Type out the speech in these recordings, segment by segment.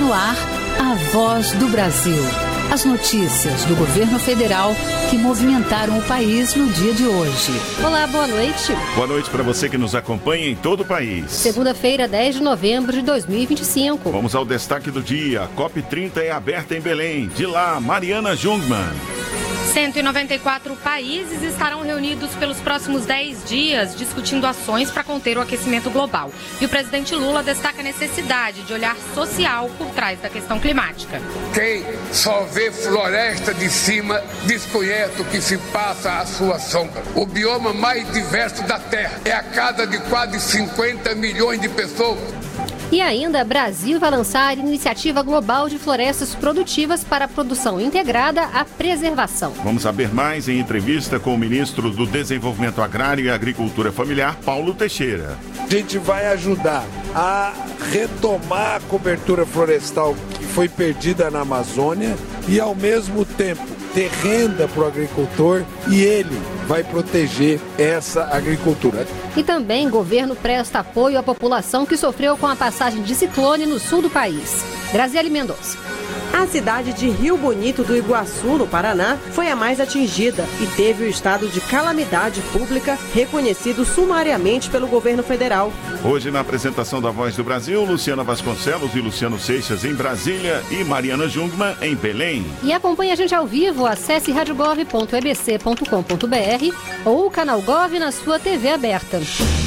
no ar, a Voz do Brasil. As notícias do governo federal que movimentaram o país no dia de hoje. Olá, boa noite. Boa noite para você que nos acompanha em todo o país. Segunda-feira, 10 de novembro de 2025. Vamos ao destaque do dia. A COP30 é aberta em Belém. De lá, Mariana Jungmann. 194 países estarão reunidos pelos próximos 10 dias discutindo ações para conter o aquecimento global. E o presidente Lula destaca a necessidade de olhar social por trás da questão climática. Quem só vê floresta de cima desconhece o que se passa à sua sombra. O bioma mais diverso da Terra é a casa de quase 50 milhões de pessoas. E ainda, Brasil vai lançar a Iniciativa Global de Florestas Produtivas para a Produção Integrada à Preservação. Vamos saber mais em entrevista com o ministro do Desenvolvimento Agrário e Agricultura Familiar, Paulo Teixeira. A gente vai ajudar a retomar a cobertura florestal que foi perdida na Amazônia e, ao mesmo tempo, ter renda para o agricultor e ele vai proteger essa agricultura. E também o governo presta apoio à população que sofreu com a passagem de ciclone no sul do país. Graziele Mendonça. A cidade de Rio Bonito do Iguaçu, no Paraná, foi a mais atingida e teve o estado de calamidade pública reconhecido sumariamente pelo governo federal. Hoje, na apresentação da Voz do Brasil, Luciana Vasconcelos e Luciano Seixas em Brasília e Mariana Jungmann em Belém. E acompanhe a gente ao vivo, acesse radiogov.ebc.com.br ou o canal Gov na sua TV aberta.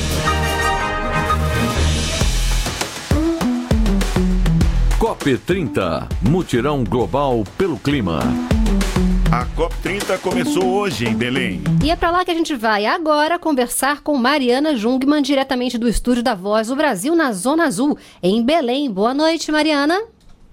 COP30, mutirão global pelo clima. A COP30 começou hoje em Belém. E é para lá que a gente vai agora conversar com Mariana Jungmann, diretamente do estúdio da Voz do Brasil, na Zona Azul, em Belém. Boa noite, Mariana.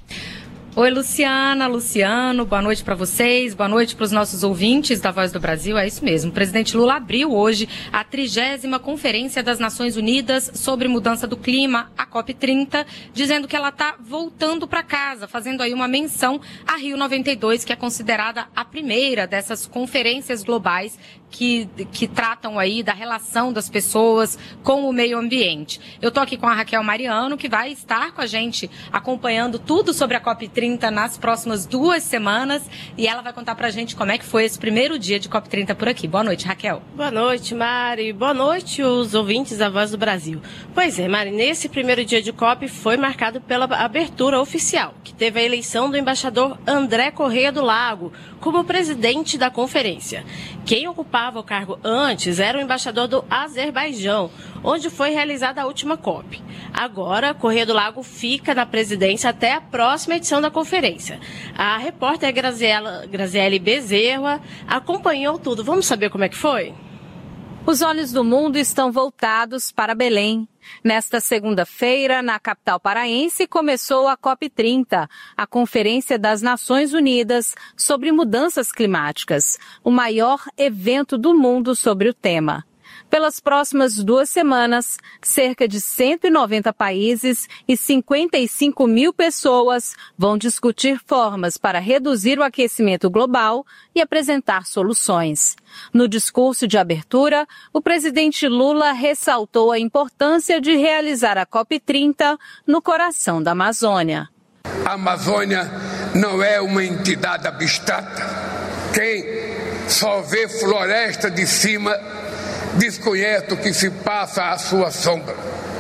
Oi, Luciana, Luciano, boa noite para vocês, boa noite para os nossos ouvintes da Voz do Brasil. É isso mesmo, o presidente Lula abriu hoje a 30ª Conferência das Nações Unidas sobre Mudança do Clima, a COP30, dizendo que ela está voltando para casa, fazendo aí uma menção a Rio 92, que é considerada a primeira dessas conferências globais que tratam aí da relação das pessoas com o meio ambiente. Eu estou aqui com a Raquel Mariano, que vai estar com a gente acompanhando tudo sobre a COP30 nas próximas 2 semanas, e ela vai contar pra gente como é que foi esse primeiro dia de COP30 por aqui. Boa noite, Raquel. Boa noite, Mari. Boa noite, os ouvintes da Voz do Brasil. Pois é, Mari, nesse primeiro dia de COP foi marcado pela abertura oficial, que teve a eleição do embaixador André Correia do Lago como presidente da conferência. Quem ocupava o cargo antes era o embaixador do Azerbaijão, onde foi realizada a última COP. Agora, Correia do Lago fica na presidência até a próxima edição da conferência. A repórter Graziele Bezerra acompanhou tudo. Vamos saber como é que foi? Os olhos do mundo estão voltados para Belém. Nesta segunda-feira, na capital paraense, começou a COP30, a Conferência das Nações Unidas sobre Mudanças Climáticas, o maior evento do mundo sobre o tema. Pelas próximas 2 semanas, cerca de 190 países e 55 mil pessoas vão discutir formas para reduzir o aquecimento global e apresentar soluções. No discurso de abertura, o presidente Lula ressaltou a importância de realizar a COP30 no coração da Amazônia. A Amazônia não é uma entidade abstrata. Quem só vê floresta de cima desconhece o que se passa à sua sombra.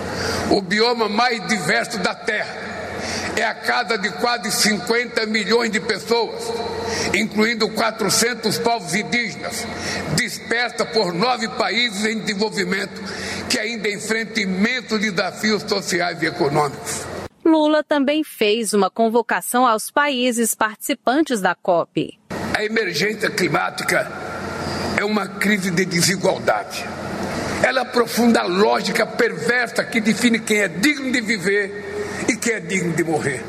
O bioma mais diverso da Terra é a casa de quase 50 milhões de pessoas, incluindo 400 povos indígenas, dispersa por 9 países em desenvolvimento que ainda enfrentam imensos desafios sociais e econômicos. Lula também fez uma convocação aos países participantes da COP. A emergência climática é uma crise de desigualdade. Ela aprofunda a lógica perversa que define quem é digno de viver e quem é digno de morrer.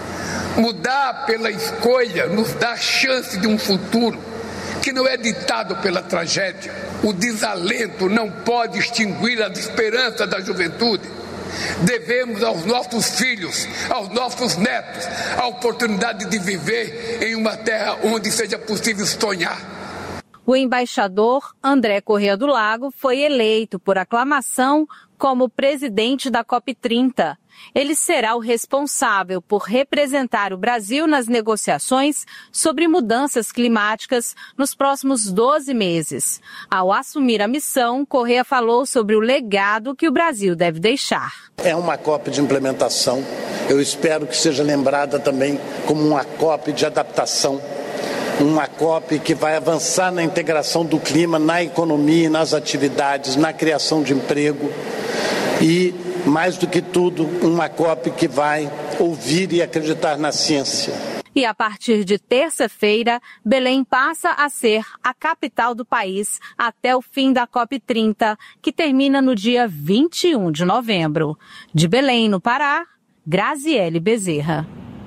Mudar pela escolha nos dá chance de um futuro que não é ditado pela tragédia. O desalento não pode extinguir a esperança da juventude. Devemos aos nossos filhos, aos nossos netos, a oportunidade de viver em uma terra onde seja possível sonhar. O embaixador André Corrêa do Lago foi eleito por aclamação como presidente da COP30. Ele será o responsável por representar o Brasil nas negociações sobre mudanças climáticas nos próximos 12 meses. Ao assumir a missão, Corrêa falou sobre o legado que o Brasil deve deixar. É uma COP de implementação. Eu espero que seja lembrada também como uma COP de adaptação. Uma COP que vai avançar na integração do clima, na economia, nas atividades, na criação de emprego e, mais do que tudo, uma COP que vai ouvir e acreditar na ciência. E a partir de terça-feira, Belém passa a ser a capital do país até o fim da COP30, que termina no dia 21 de novembro. De Belém, no Pará, Graziele Bezerra.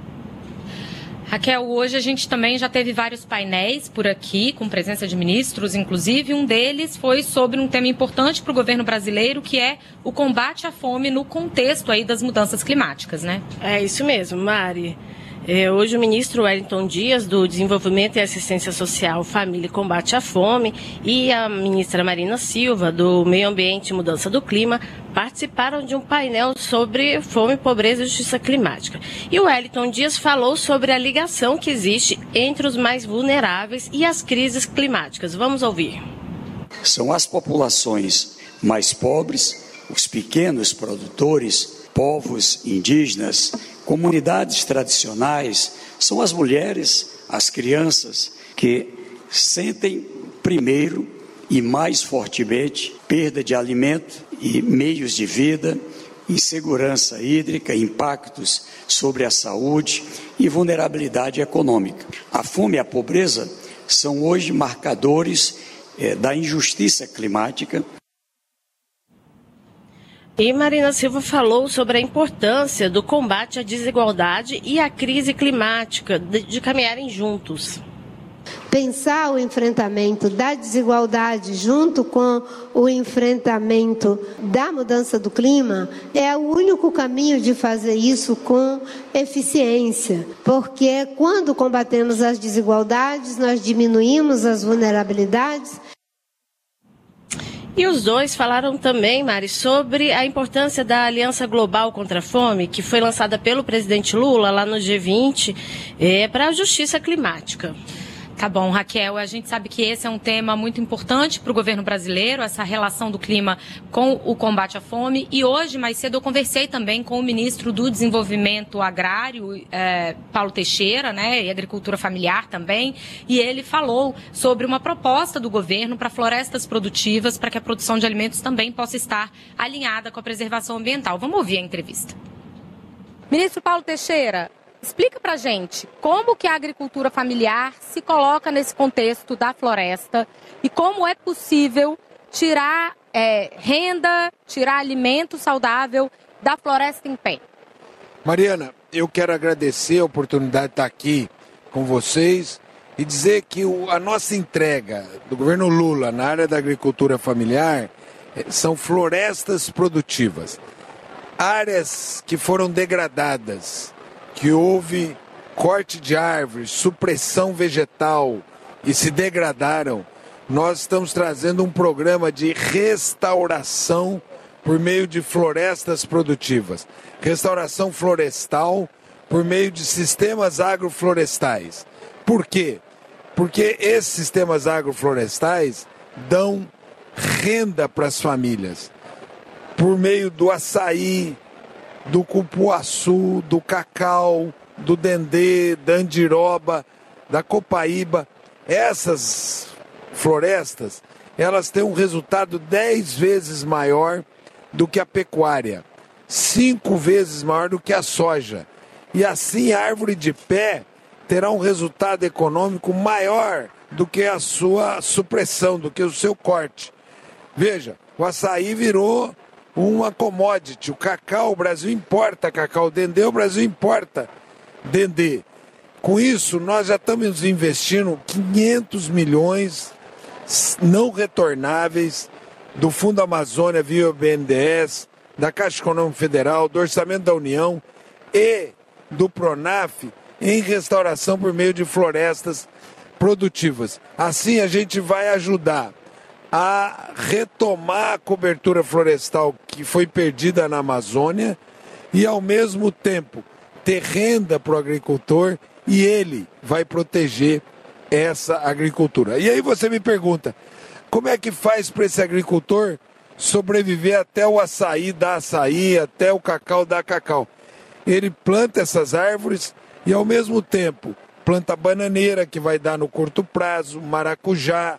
Raquel, hoje a gente também já teve vários painéis por aqui, com presença de ministros, inclusive. Um deles foi sobre um tema importante para o governo brasileiro, que é o combate à fome no contexto aí das mudanças climáticas, né? É isso mesmo, Mari. Hoje o ministro Wellington Dias, do Desenvolvimento e Assistência Social, Família e Combate à Fome, e a ministra Marina Silva, do Meio Ambiente e Mudança do Clima, participaram de um painel sobre fome, pobreza e justiça climática. E o Wellington Dias falou sobre a ligação que existe entre os mais vulneráveis e as crises climáticas. Vamos ouvir. São as populações mais pobres, os pequenos produtores, povos indígenas, comunidades tradicionais, são as mulheres, as crianças que sentem primeiro e mais fortemente perda de alimento e meios de vida, insegurança hídrica, impactos sobre a saúde e vulnerabilidade econômica. A fome e a pobreza são hoje marcadores da injustiça climática. E Marina Silva falou sobre a importância do combate à desigualdade e à crise climática, de caminharem juntos. Pensar o enfrentamento da desigualdade junto com o enfrentamento da mudança do clima é o único caminho de fazer isso com eficiência, porque quando combatemos as desigualdades, nós diminuímos as vulnerabilidades. E os dois falaram também, Mari, sobre a importância da Aliança Global contra a Fome, que foi lançada pelo presidente Lula lá no G20, para a justiça climática. Tá bom, Raquel, a gente sabe que esse é um tema muito importante para o governo brasileiro, essa relação do clima com o combate à fome. E hoje, mais cedo, eu conversei também com o ministro do Desenvolvimento Agrário, Paulo Teixeira, né, e Agricultura Familiar também, e ele falou sobre uma proposta do governo para florestas produtivas, para que a produção de alimentos também possa estar alinhada com a preservação ambiental. Vamos ouvir a entrevista. Ministro Paulo Teixeira, explica pra gente como que a agricultura familiar se coloca nesse contexto da floresta e como é possível tirar renda, tirar alimento saudável da floresta em pé. Mariana, eu quero agradecer a oportunidade de estar aqui com vocês e dizer que a nossa entrega do governo Lula na área da agricultura familiar são florestas produtivas, áreas que foram degradadas, que houve corte de árvores, supressão vegetal e se degradaram. Nós estamos trazendo um programa de restauração por meio de florestas produtivas. Restauração florestal por meio de sistemas agroflorestais. Por quê? Porque esses sistemas agroflorestais dão renda para as famílias. Por meio do açaí, do cupuaçu, do cacau, do dendê, da andiroba, da copaíba. Essas florestas, elas têm um resultado 10 vezes maior do que a pecuária, 5 vezes maior do que a soja. E assim a árvore de pé terá um resultado econômico maior do que a sua supressão, do que o seu corte. Veja, o açaí virou uma commodity, o cacau, o Brasil importa cacau, o dendê, o Brasil importa dendê. Com isso, nós já estamos investindo 500 milhões não retornáveis do Fundo Amazônia via BNDES, da Caixa Econômica Federal, do Orçamento da União e do PRONAF em restauração por meio de florestas produtivas. Assim a gente vai ajudar a retomar a cobertura florestal que foi perdida na Amazônia e, ao mesmo tempo, ter renda para o agricultor, e ele vai proteger essa agricultura. E aí você me pergunta, como é que faz para esse agricultor sobreviver até o açaí dar açaí, até o cacau dar cacau? Ele planta essas árvores e, ao mesmo tempo, planta bananeira, que vai dar no curto prazo, maracujá,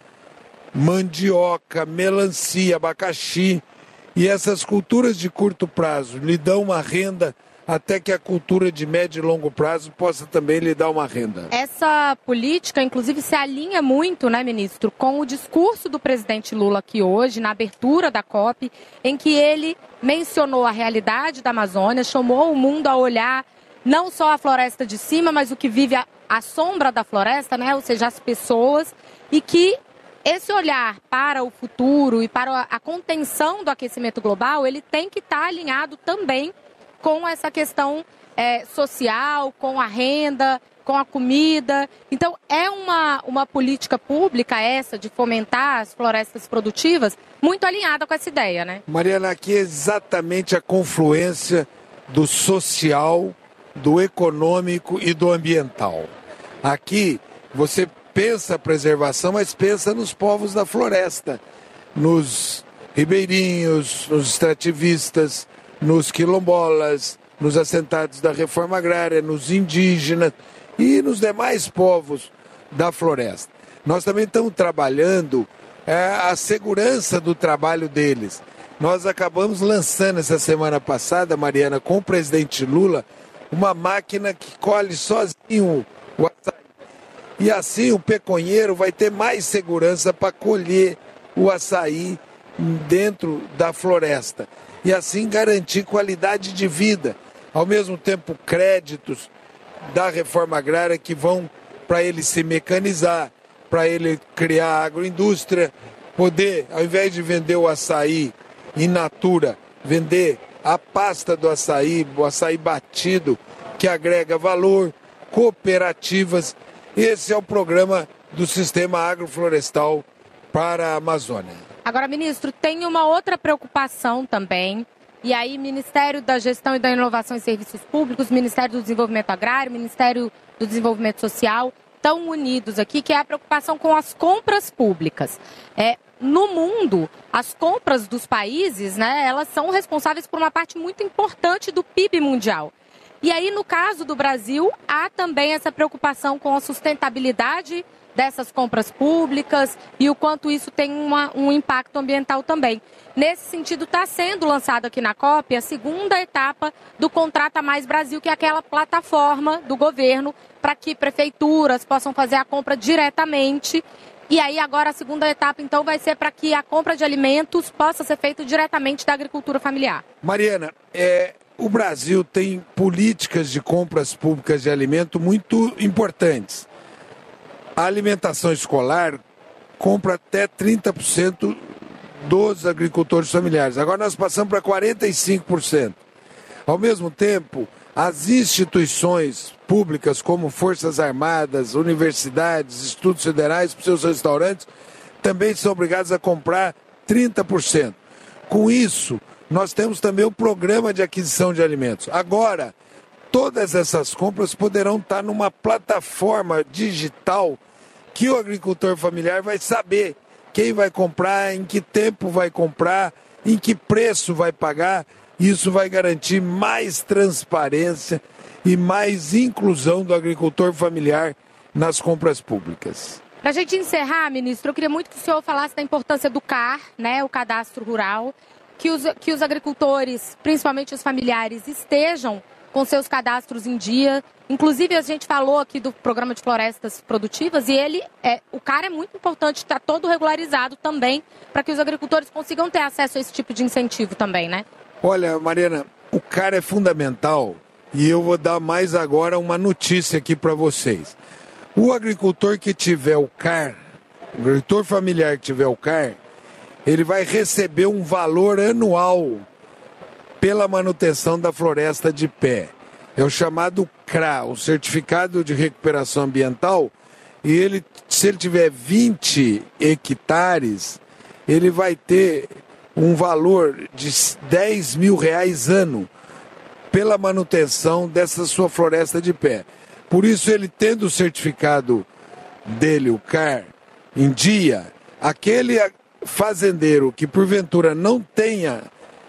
mandioca, melancia, abacaxi. E essas culturas de curto prazo lhe dão uma renda até que a cultura de médio e longo prazo possa também lhe dar uma renda. Essa política, inclusive, se alinha muito, né, ministro, com o discurso do presidente Lula aqui hoje, na abertura da COP, em que ele mencionou a realidade da Amazônia, chamou o mundo a olhar não só a floresta de cima, mas o que vive à sombra da floresta, né, ou seja, as pessoas, e que esse olhar para o futuro e para a contenção do aquecimento global, ele tem que estar alinhado também com essa questão social, com a renda, com a comida. Então, é uma política pública essa de fomentar as florestas produtivas muito alinhada com essa ideia, né? Mariana, aqui é exatamente a confluência do social, do econômico e do ambiental. Aqui você pensa a preservação, mas pensa nos povos da floresta, nos ribeirinhos, nos extrativistas, nos quilombolas, nos assentados da reforma agrária, nos indígenas e nos demais povos da floresta. Nós também estamos trabalhando a segurança do trabalho deles. Nós acabamos lançando essa semana passada, Mariana, com o presidente Lula, uma máquina que colhe sozinho o açaí. E assim o peconheiro vai ter mais segurança para colher o açaí dentro da floresta. E assim garantir qualidade de vida. Ao mesmo tempo, créditos da reforma agrária que vão para ele se mecanizar, para ele criar agroindústria, poder, ao invés de vender o açaí in natura, vender a pasta do açaí, o açaí batido, que agrega valor, cooperativas. Esse é o programa do Sistema Agroflorestal para a Amazônia. Agora, ministro, tem uma outra preocupação também. E aí, Ministério da Gestão e da Inovação e Serviços Públicos, Ministério do Desenvolvimento Agrário, Ministério do Desenvolvimento Social, estão unidos aqui, que é a preocupação com as compras públicas. No mundo, as compras dos países, né, elas são responsáveis por uma parte muito importante do PIB mundial. E aí, no caso do Brasil, há também essa preocupação com a sustentabilidade dessas compras públicas e o quanto isso tem um impacto ambiental também. Nesse sentido, está sendo lançado aqui na COP a segunda etapa do Contrata Mais Brasil, que é aquela plataforma do governo para que prefeituras possam fazer a compra diretamente. E aí agora a segunda etapa, então, vai ser para que a compra de alimentos possa ser feita diretamente da agricultura familiar. Mariana, o Brasil tem políticas de compras públicas de alimento muito importantes. A alimentação escolar compra até 30% dos agricultores familiares. Agora nós passamos para 45%. Ao mesmo tempo, as instituições públicas como Forças Armadas, universidades, institutos federais, para seus restaurantes, também são obrigados a comprar 30%. Com isso, nós temos também o programa de aquisição de alimentos. Agora, todas essas compras poderão estar numa plataforma digital que o agricultor familiar vai saber quem vai comprar, em que tempo vai comprar, em que preço vai pagar. Isso vai garantir mais transparência e mais inclusão do agricultor familiar nas compras públicas. Para a gente encerrar, ministro, eu queria muito que o senhor falasse da importância do CAR, né, o cadastro rural, que os agricultores, principalmente os familiares, estejam com seus cadastros em dia. Inclusive, a gente falou aqui do programa de florestas produtivas e o CAR é muito importante, está todo regularizado também, para que os agricultores consigam ter acesso a esse tipo de incentivo também, né? Olha, Mariana, o CAR é fundamental e eu vou dar mais agora uma notícia aqui para vocês. O agricultor que tiver o CAR, o agricultor familiar que tiver o CAR, ele vai receber um valor anual pela manutenção da floresta de pé. É o chamado CRA, o Certificado de Recuperação Ambiental, E se ele tiver 20 hectares, ele vai ter um valor de R$10 mil ano pela manutenção dessa sua floresta de pé. Por isso, ele tendo o certificado dele, o CAR, em dia, aquele fazendeiro que porventura não tenha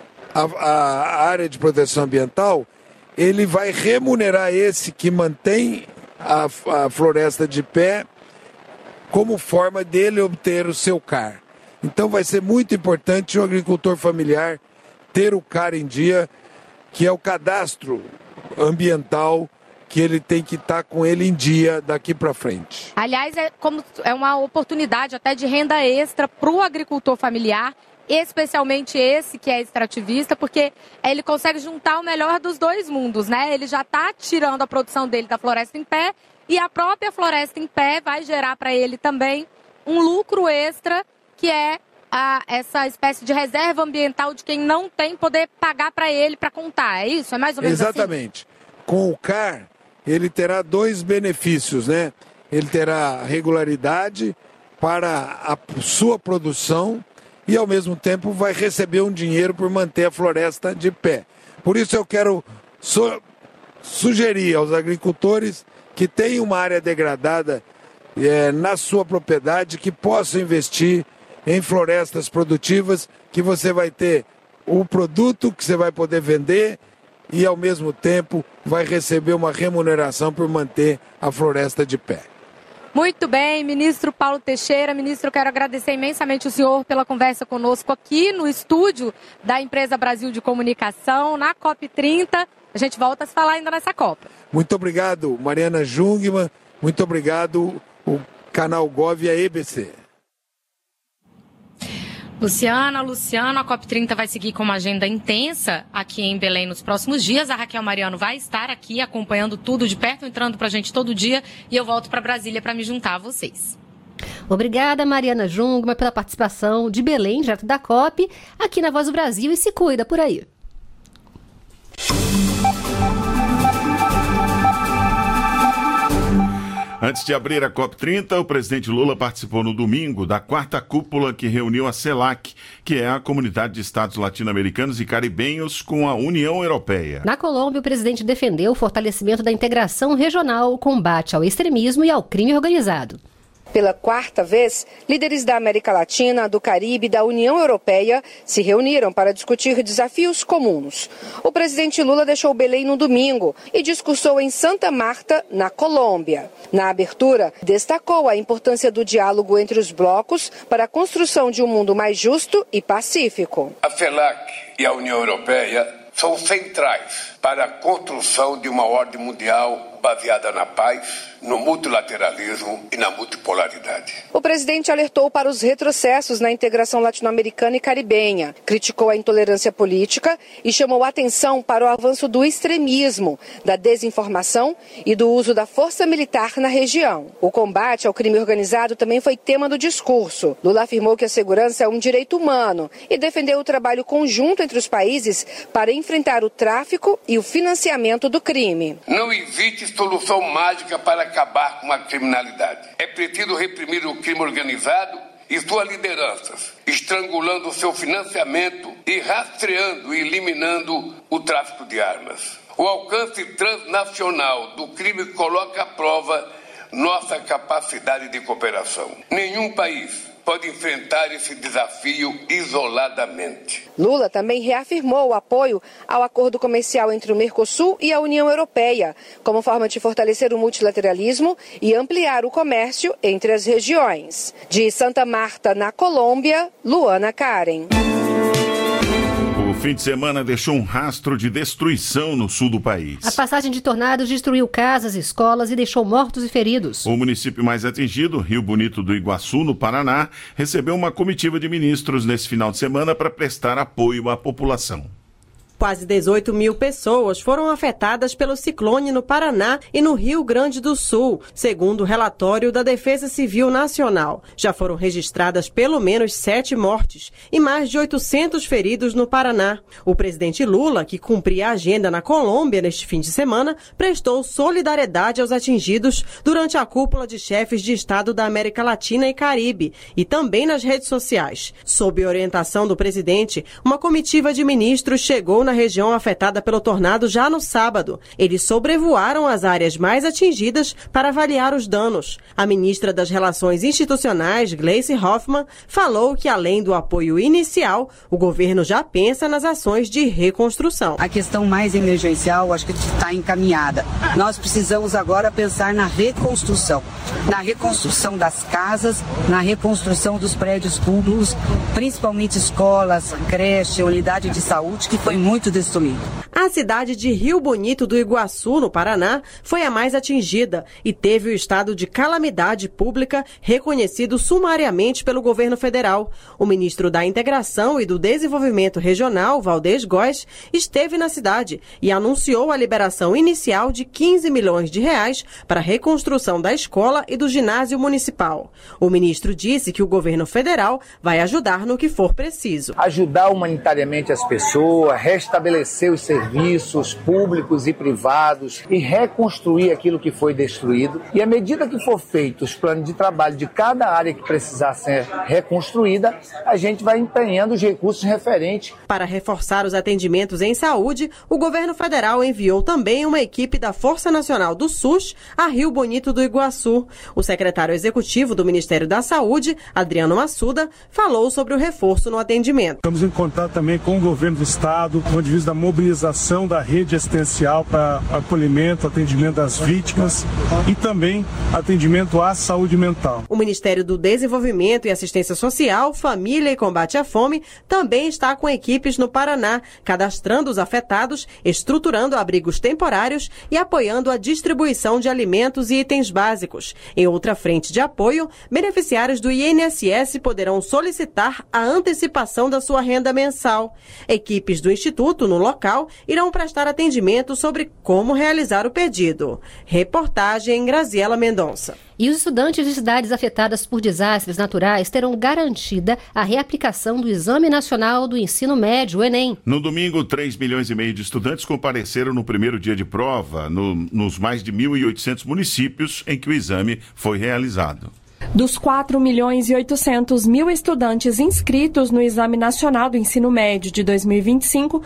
a área de proteção ambiental, ele vai remunerar esse que mantém a floresta de pé como forma dele obter o seu CAR. Então vai ser muito importante o agricultor familiar ter o CAR em dia, que é o cadastro ambiental que ele tem que estar com ele em dia daqui para frente. Aliás, é uma oportunidade até de renda extra para o agricultor familiar, especialmente esse que é extrativista, porque ele consegue juntar o melhor dos dois mundos, né? Ele já está tirando a produção dele da floresta em pé e a própria floresta em pé vai gerar para ele também um lucro extra, que é essa espécie de reserva ambiental de quem não tem poder pagar para ele para contar. É isso? É mais ou menos Exatamente. Assim? Com o CAR, ele terá 2 benefícios, né? Ele terá regularidade para a sua produção e, ao mesmo tempo, vai receber um dinheiro por manter a floresta de pé. Por isso, eu quero sugerir aos agricultores que têm uma área degradada na sua propriedade, que possam investir em florestas produtivas, que você vai ter o produto que você vai poder vender e, ao mesmo tempo, vai receber uma remuneração por manter a floresta de pé. Muito bem, ministro Paulo Teixeira. Ministro, eu quero agradecer imensamente o senhor pela conversa conosco aqui no estúdio da Empresa Brasil de Comunicação, na COP30. A gente volta a se falar ainda nessa Copa. Muito obrigado, Mariana Jungmann. Muito obrigado, o canal Gov e a EBC. Luciano, a COP30 vai seguir com uma agenda intensa aqui em Belém nos próximos dias. A Raquel Mariano vai estar aqui acompanhando tudo de perto, entrando pra gente todo dia. E eu volto para Brasília para me juntar a vocês. Obrigada, Mariana Jungmann, pela participação de Belém, direto da COP, aqui na Voz do Brasil. E se cuida por aí. Antes de abrir a COP30, o presidente Lula participou no domingo da 4ª cúpula que reuniu a CELAC, que é a Comunidade de Estados Latino-Americanos e Caribenhos com a União Europeia. Na Colômbia, o presidente defendeu o fortalecimento da integração regional, o combate ao extremismo e ao crime organizado. Pela 4ª vez, líderes da América Latina, do Caribe e da União Europeia se reuniram para discutir desafios comuns. O presidente Lula deixou Belém no domingo e discursou em Santa Marta, na Colômbia. Na abertura, destacou a importância do diálogo entre os blocos para a construção de um mundo mais justo e pacífico. A CELAC e a União Europeia são centrais para a construção de uma ordem mundial baseada na paz, no multilateralismo e na multipolaridade. O presidente alertou para os retrocessos na integração latino-americana e caribenha, criticou a intolerância política e chamou a atenção para o avanço do extremismo, da desinformação e do uso da força militar na região. O combate ao crime organizado também foi tema do discurso. Lula afirmou que a segurança é um direito humano e defendeu o trabalho conjunto entre os países para enfrentar o tráfico e o financiamento do crime. Não existe solução mágica para acabar com a criminalidade. É preciso reprimir o crime organizado e suas lideranças, estrangulando seu financiamento e rastreando e eliminando o tráfico de armas. O alcance transnacional do crime coloca à prova nossa capacidade de cooperação. Nenhum país pode enfrentar esse desafio isoladamente. Lula também reafirmou o apoio ao acordo comercial entre o Mercosul e a União Europeia, como forma de fortalecer o multilateralismo e ampliar o comércio entre as regiões. De Santa Marta, na Colômbia, Luana Karen. O fim de semana deixou um rastro de destruição no sul do país. A passagem de tornados destruiu casas, escolas e deixou mortos e feridos. O município mais atingido, Rio Bonito do Iguaçu, no Paraná, recebeu uma comitiva de ministros nesse final de semana para prestar apoio à população. Quase 18 mil pessoas foram afetadas pelo ciclone no Paraná e no Rio Grande do Sul, segundo o relatório da Defesa Civil Nacional. Já foram registradas pelo menos 7 mortes e mais de 800 feridos no Paraná. O presidente Lula, que cumpria a agenda na Colômbia neste fim de semana, prestou solidariedade aos atingidos durante a cúpula de chefes de Estado da América Latina e Caribe e também nas redes sociais. Sob orientação do presidente, uma comitiva de ministros chegou na região afetada pelo tornado já no sábado. Eles sobrevoaram as áreas mais atingidas para avaliar os danos. A ministra das Relações Institucionais, Gleice Hoffmann, falou que além do apoio inicial, o governo já pensa nas ações de reconstrução. A questão mais emergencial, acho que está encaminhada. Nós precisamos agora pensar na reconstrução das casas, na reconstrução dos prédios públicos, principalmente escolas, creche, unidade de saúde, que foi muito destruída. A cidade de Rio Bonito do Iguaçu, no Paraná, foi a mais atingida e teve o estado de calamidade pública reconhecido sumariamente pelo governo federal. O ministro da Integração e do Desenvolvimento Regional, Valdez Góes, esteve na cidade e anunciou a liberação inicial de 15 milhões de reais para a reconstrução da escola e do ginásio municipal. O ministro disse que o governo federal vai ajudar no que for preciso. Ajudar humanitariamente as pessoas, restabelecer os serviços públicos e privados e reconstruir aquilo que foi destruído. E à medida que for feito os planos de trabalho de cada área que precisar ser reconstruída, a gente vai empenhando os recursos referentes. Para reforçar os atendimentos em saúde, o governo federal enviou também uma equipe da Força Nacional do SUS a Rio Bonito do Iguaçu. O secretário executivo do Ministério da Saúde, Adriano Massuda, falou sobre o reforço no atendimento. Estamos em contato também com o governo do estado, com o divisa da mobilização da rede assistencial para acolhimento, atendimento das vítimas e também atendimento à saúde mental. O Ministério do Desenvolvimento e Assistência Social, Família e Combate à Fome também está com equipes no Paraná, cadastrando os afetados, estruturando abrigos temporários e apoiando a distribuição de alimentos e itens básicos. Em outra frente de apoio, beneficiários do INSS poderão solicitar a antecipação da sua renda mensal. Equipes do Instituto no local irão prestar atendimento sobre como realizar o pedido. Reportagem Graziela Mendonça. E os estudantes de cidades afetadas por desastres naturais terão garantida a reaplicação do Exame Nacional do Ensino Médio, o Enem. No domingo, 3,5 milhões de estudantes compareceram no primeiro dia de prova nos mais de 1.800 municípios em que o exame foi realizado. Dos 4.800.000 estudantes inscritos no Exame Nacional do Ensino Médio de 2025,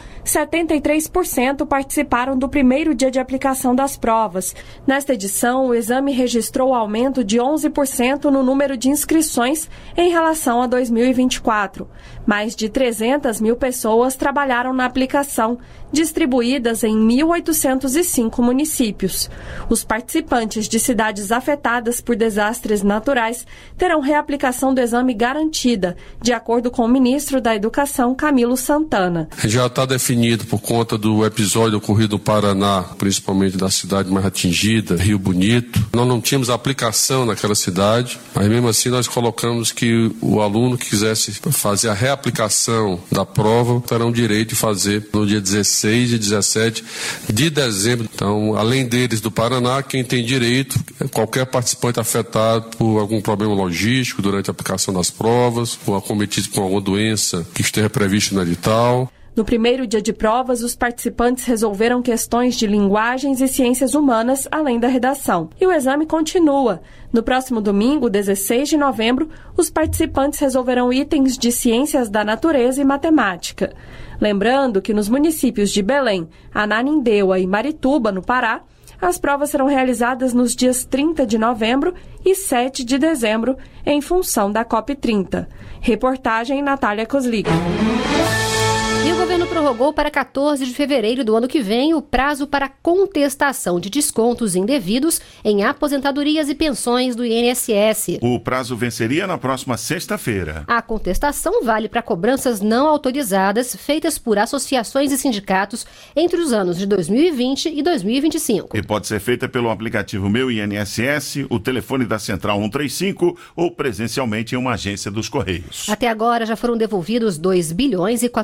73% participaram do primeiro dia de aplicação das provas. Nesta edição, o exame registrou aumento de 11% no número de inscrições em relação a 2024. Mais de 300.000 pessoas trabalharam na aplicação, distribuídas em 1.805 municípios. Os participantes de cidades afetadas por desastres naturais terão reaplicação do exame garantida, de acordo com o ministro da Educação, Camilo Santana. Já está definido por conta do episódio ocorrido no Paraná, principalmente da cidade mais atingida, Rio Bonito. Nós não tínhamos aplicação naquela cidade, mas mesmo assim nós colocamos que o aluno que quisesse fazer a reaplicação da prova terá o direito de fazer no dia 16 e 17 de dezembro. Então, além deles do Paraná, quem tem direito é qualquer participante afetado por algum problema logístico durante a aplicação das provas, ou acometido com alguma doença que esteja prevista no edital. No primeiro dia de provas, os participantes resolveram questões de linguagens e ciências humanas, além da redação. E o exame continua. No próximo domingo, 16 de novembro, os participantes resolverão itens de ciências da natureza e matemática. Lembrando que nos municípios de Belém, Ananindeua e Marituba, no Pará, as provas serão realizadas nos dias 30 de novembro e 7 de dezembro, em função da COP30. Reportagem Natália Koslik. E o governo prorrogou para 14 de fevereiro do ano que vem o prazo para contestação de descontos indevidos em aposentadorias e pensões do INSS. O prazo venceria na próxima sexta-feira. A contestação vale para cobranças não autorizadas feitas por associações e sindicatos entre os anos de 2020 e 2025. E pode ser feita pelo aplicativo Meu INSS, o telefone da Central 135 ou presencialmente em uma agência dos Correios. Até agora já foram devolvidos 2 bilhões e 400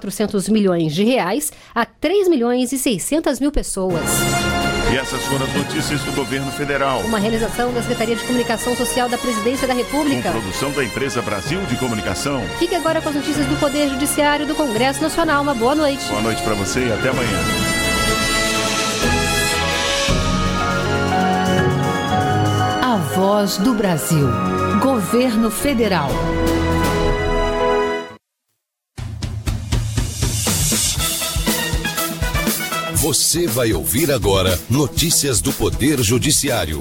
2 milhões de reais a 3 milhões e 600 mil pessoas. E essas foram as notícias do governo federal. Uma realização da Secretaria de Comunicação Social da Presidência da República. Com produção da empresa Brasil de Comunicação. Fique agora com as notícias do Poder Judiciário e do Congresso Nacional. Uma boa noite. Boa noite para você e até amanhã. A Voz do Brasil. Governo Federal. Você vai ouvir agora notícias do Poder Judiciário.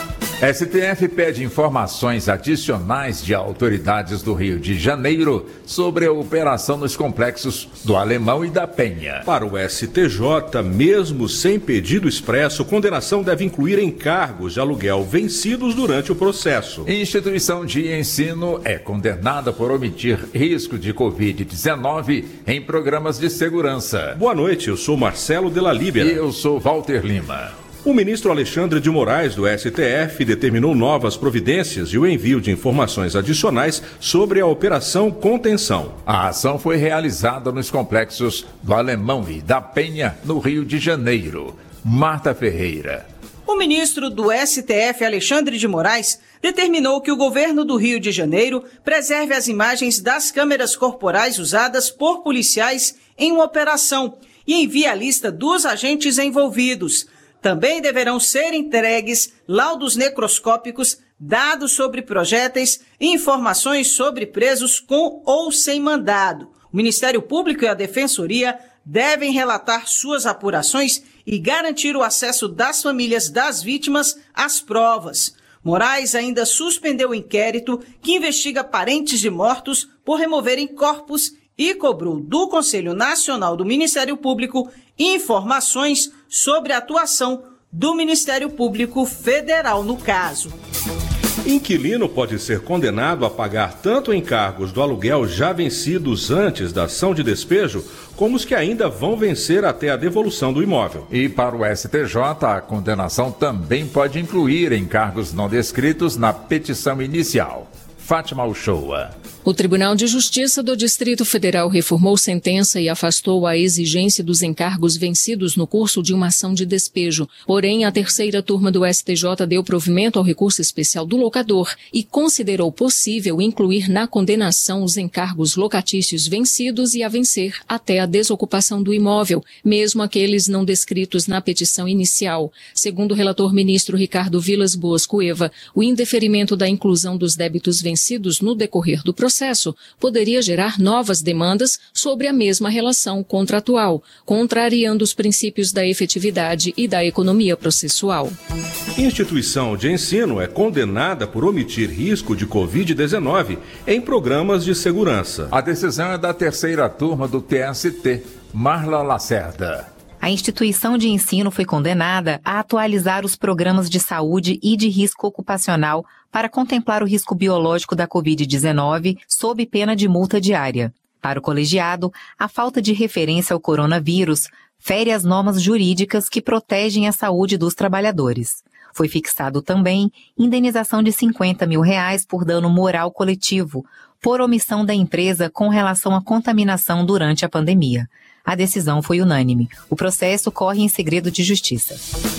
STF pede informações adicionais de autoridades do Rio de Janeiro sobre a operação nos complexos do Alemão e da Penha. Para o STJ, mesmo sem pedido expresso, condenação deve incluir encargos de aluguel vencidos durante o processo. Instituição de ensino é condenada por omitir risco de Covid-19 em programas de segurança. Boa noite, eu sou Marcelo Della Libera. E eu sou Walter Lima. O ministro Alexandre de Moraes, do STF, determinou novas providências e o envio de informações adicionais sobre a Operação Contenção. A ação foi realizada nos complexos do Alemão e da Penha, no Rio de Janeiro. Marta Ferreira. O ministro do STF, Alexandre de Moraes, determinou que o governo do Rio de Janeiro preserve as imagens das câmeras corporais usadas por policiais em uma operação e envie a lista dos agentes envolvidos. Também deverão ser entregues laudos necroscópicos, dados sobre projéteis e informações sobre presos com ou sem mandado. O Ministério Público e a Defensoria devem relatar suas apurações e garantir o acesso das famílias das vítimas às provas. Moraes ainda suspendeu o inquérito que investiga parentes de mortos por removerem corpos e cobrou do Conselho Nacional do Ministério Público informações sobre a atuação do Ministério Público Federal no caso. Inquilino pode ser condenado a pagar tanto encargos do aluguel já vencidos antes da ação de despejo, como os que ainda vão vencer até a devolução do imóvel. E para o STJ, a condenação também pode incluir encargos não descritos na petição inicial. Fátima Uchoa. O Tribunal de Justiça do Distrito Federal reformou sentença e afastou a exigência dos encargos vencidos no curso de uma ação de despejo. Porém, a terceira turma do STJ deu provimento ao recurso especial do locador e considerou possível incluir na condenação os encargos locatícios vencidos e a vencer até a desocupação do imóvel, mesmo aqueles não descritos na petição inicial. Segundo o relator ministro Ricardo Vilas Boas Cueva, o indeferimento da inclusão dos débitos vencidos no decorrer do processo poderia gerar novas demandas sobre a mesma relação contratual, contrariando os princípios da efetividade e da economia processual. Instituição de ensino é condenada por omitir risco de Covid-19 em programas de segurança. A decisão é da terceira turma do TST. Marla Lacerda. A instituição de ensino foi condenada a atualizar os programas de saúde e de risco ocupacional para contemplar o risco biológico da Covid-19 sob pena de multa diária. Para o colegiado, a falta de referência ao coronavírus fere as normas jurídicas que protegem a saúde dos trabalhadores. Foi fixado também indenização de R$50 mil por dano moral coletivo, por omissão da empresa com relação à contaminação durante a pandemia. A decisão foi unânime. O processo corre em segredo de justiça.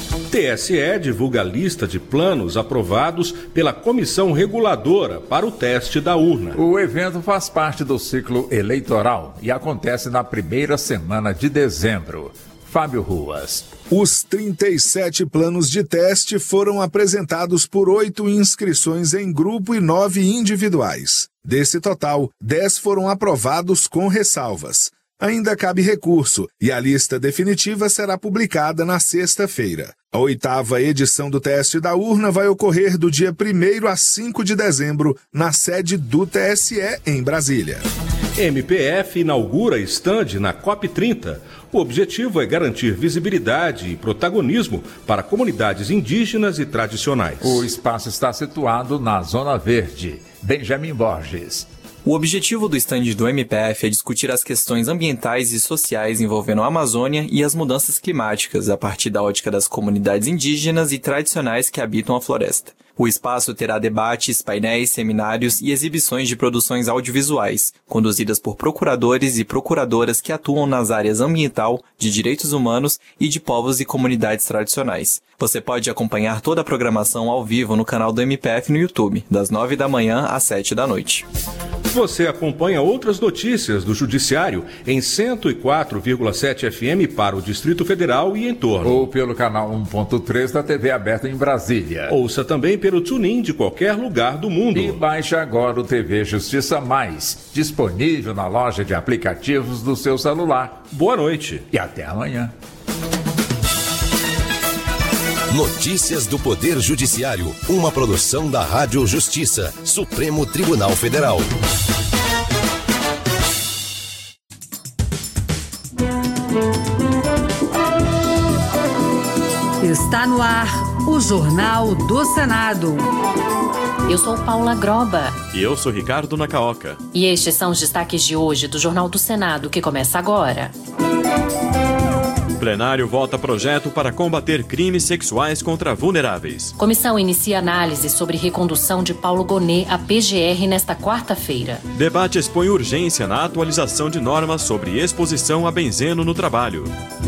TSE divulga a lista de planos aprovados pela Comissão Reguladora para o teste da urna. O evento faz parte do ciclo eleitoral e acontece na primeira semana de dezembro. Fábio Ruas. Os 37 planos de teste foram apresentados por 8 inscrições em grupo e 9 individuais. Desse total, 10 foram aprovados com ressalvas. Ainda cabe recurso e a lista definitiva será publicada na sexta-feira. A 8ª edição do teste da urna vai ocorrer do dia 1º a 5 de dezembro na sede do TSE em Brasília. MPF inaugura estande na COP30. O objetivo é garantir visibilidade e protagonismo para comunidades indígenas e tradicionais. O espaço está situado na Zona Verde. Benjamin Borges. O objetivo do stand do MPF é discutir as questões ambientais e sociais envolvendo a Amazônia e as mudanças climáticas a partir da ótica das comunidades indígenas e tradicionais que habitam a floresta. O espaço terá debates, painéis, seminários e exibições de produções audiovisuais, conduzidas por procuradores e procuradoras que atuam nas áreas ambiental, de direitos humanos e de povos e comunidades tradicionais. Você pode acompanhar toda a programação ao vivo no canal do MPF no YouTube, das 9 da manhã às 7 da noite. Você acompanha outras notícias do Judiciário em 104,7 FM para o Distrito Federal e em torno. Ou pelo canal 1.3 da TV aberta em Brasília. Ouça também pelo TuneIn de qualquer lugar do mundo. E baixe agora o TV Justiça Mais, disponível na loja de aplicativos do seu celular. Boa noite. E até amanhã. Notícias do Poder Judiciário, uma produção da Rádio Justiça, Supremo Tribunal Federal. Está no ar o Jornal do Senado. Eu sou Paula Groba. E eu sou Ricardo Nacaoca. E estes são os destaques de hoje do Jornal do Senado, que começa agora. O plenário vota projeto para combater crimes sexuais contra vulneráveis. Comissão inicia análise sobre recondução de Paulo Gonet à PGR nesta quarta-feira. Debate expõe urgência na atualização de normas sobre exposição a benzeno no trabalho.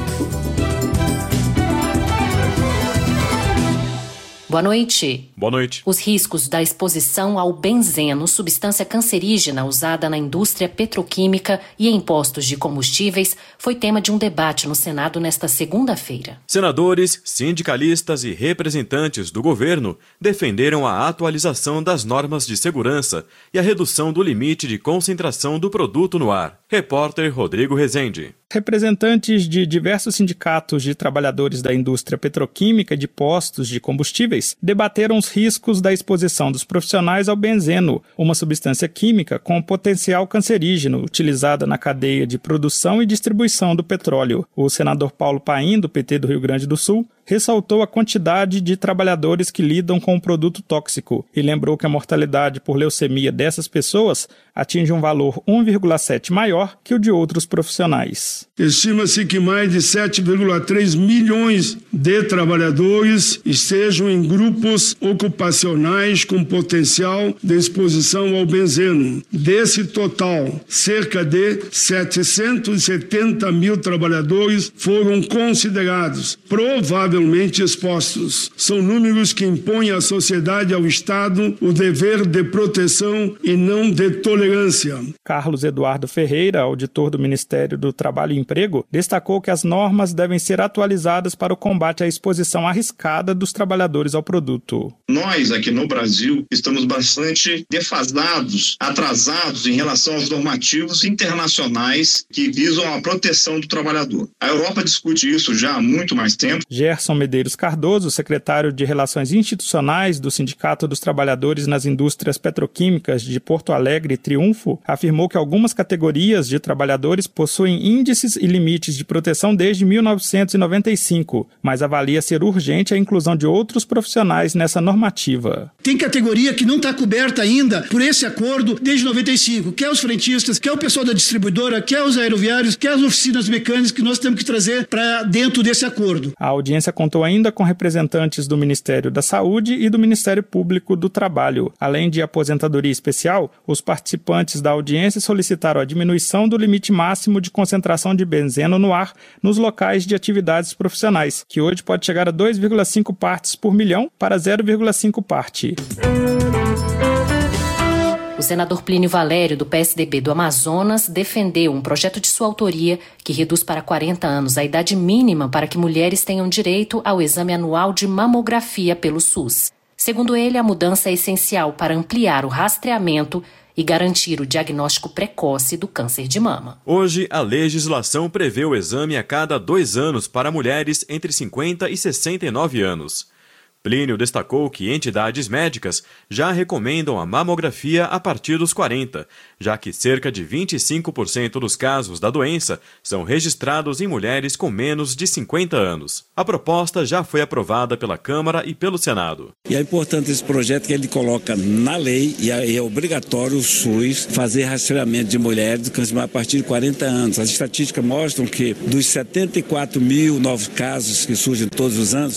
Boa noite. Boa noite. Os riscos da exposição ao benzeno, substância cancerígena usada na indústria petroquímica e em postos de combustíveis, foi tema de um debate no Senado nesta segunda-feira. Senadores, sindicalistas e representantes do governo defenderam a atualização das normas de segurança e a redução do limite de concentração do produto no ar. Repórter Rodrigo Rezende. Representantes de diversos sindicatos de trabalhadores da indústria petroquímica e de postos de combustíveis debateram os riscos da exposição dos profissionais ao benzeno, uma substância química com potencial cancerígeno utilizada na cadeia de produção e distribuição do petróleo. O senador Paulo Paim, do PT do Rio Grande do Sul, ressaltou a quantidade de trabalhadores que lidam com o produto tóxico e lembrou que a mortalidade por leucemia dessas pessoas atinge um valor 1,7 maior que o de outros profissionais. Estima-se que mais de 7,3 milhões de trabalhadores estejam em grupos ocupacionais com potencial de exposição ao benzeno. Desse total, cerca de 770 mil trabalhadores foram considerados provavelmente expostos. São números que impõem à sociedade e ao Estado o dever de proteção e não de tolerância. Carlos Eduardo Ferreira, auditor do Ministério do Trabalho e Emprego, destacou que as normas devem ser atualizadas para o combate à exposição arriscada dos trabalhadores ao produto. Nós, aqui no Brasil, estamos bastante defasados, atrasados em relação aos normativos internacionais que visam a proteção do trabalhador. A Europa discute isso já há muito mais tempo. Gerson Medeiros Cardoso, secretário de Relações Institucionais do Sindicato dos Trabalhadores nas Indústrias Petroquímicas de Porto Alegre e Triunfo, afirmou que algumas categorias de trabalhadores possuem índices e limites de proteção desde 1995, mas avalia ser urgente a inclusão de outros profissionais nessa normativa. Tem categoria que não está coberta ainda por esse acordo desde 95, que é os frentistas, que é o pessoal da distribuidora, que é os aeroviários, que é as oficinas mecânicas que nós temos que trazer para dentro desse acordo. A audiência contou ainda com representantes do Ministério da Saúde e do Ministério Público do Trabalho. Além de aposentadoria especial, os participantes da audiência solicitaram a diminuição do limite máximo de concentração de benzeno no ar nos locais de atividades profissionais, que hoje pode chegar a 2,5 partes por milhão para 0,5 parte. O senador Plínio Valério, do PSDB do Amazonas, defendeu um projeto de sua autoria que reduz para 40 anos a idade mínima para que mulheres tenham direito ao exame anual de mamografia pelo SUS. Segundo ele, a mudança é essencial para ampliar o rastreamento e garantir o diagnóstico precoce do câncer de mama. Hoje, a legislação prevê o exame a cada 2 anos para mulheres entre 50 e 69 anos. Plínio destacou que entidades médicas já recomendam a mamografia a partir dos 40, já que cerca de 25% dos casos da doença são registrados em mulheres com menos de 50 anos. A proposta já foi aprovada pela Câmara e pelo Senado. E é importante esse projeto que ele coloca na lei, e é obrigatório o SUS fazer rastreamento de mulheres a partir de 40 anos. As estatísticas mostram que dos 74 mil novos casos que surgem todos os anos,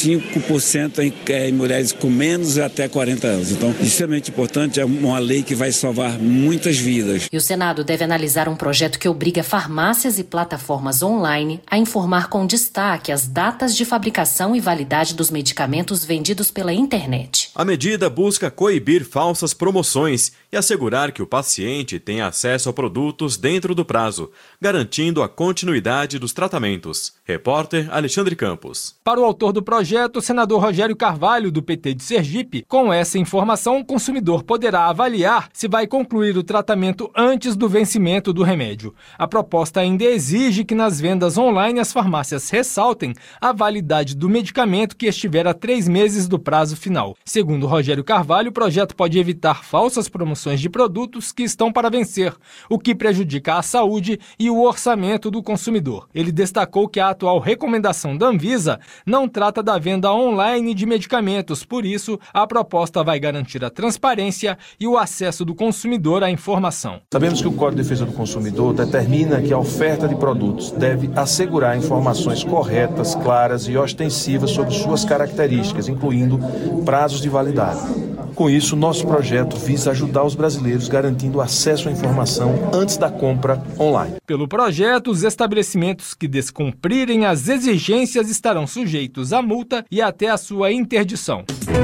25% em mulheres com menos até 40 anos. Então, extremamente importante, é uma lei que vai salvar muitas vidas. E o Senado deve analisar um projeto que obriga farmácias e plataformas online a informar com destaque as datas de fabricação e validade dos medicamentos vendidos pela internet. A medida busca coibir falsas promoções e assegurar que o paciente tenha acesso a produtos dentro do prazo, garantindo a continuidade dos tratamentos. Repórter Alexandre Campos. Para o autor do projeto, o senador Rogério Carvalho, do PT de Sergipe, com essa informação, o consumidor poderá avaliar se vai concluir o tratamento antes do vencimento do remédio. A proposta ainda exige que nas vendas online as farmácias ressaltem a validade do medicamento que estiver a 3 meses do prazo final. Segundo Rogério Carvalho, o projeto pode evitar falsas promoções de produtos que estão para vencer, o que prejudica a saúde e o orçamento do consumidor. Ele destacou que a atual recomendação da Anvisa não trata da venda online de medicamentos, por isso a proposta vai garantir a transparência e o acesso do consumidor à informação. Sabemos que o Código de Defesa do Consumidor determina que a oferta de produtos deve assegurar informações corretas, claras e ostensivas sobre suas características, incluindo prazos de validade. Com isso, nosso projeto visa ajudar os brasileiros garantindo acesso à informação antes da compra online. Pelo projeto, os estabelecimentos que descumprirem as exigências estarão sujeitos a multa e até a sua interdição.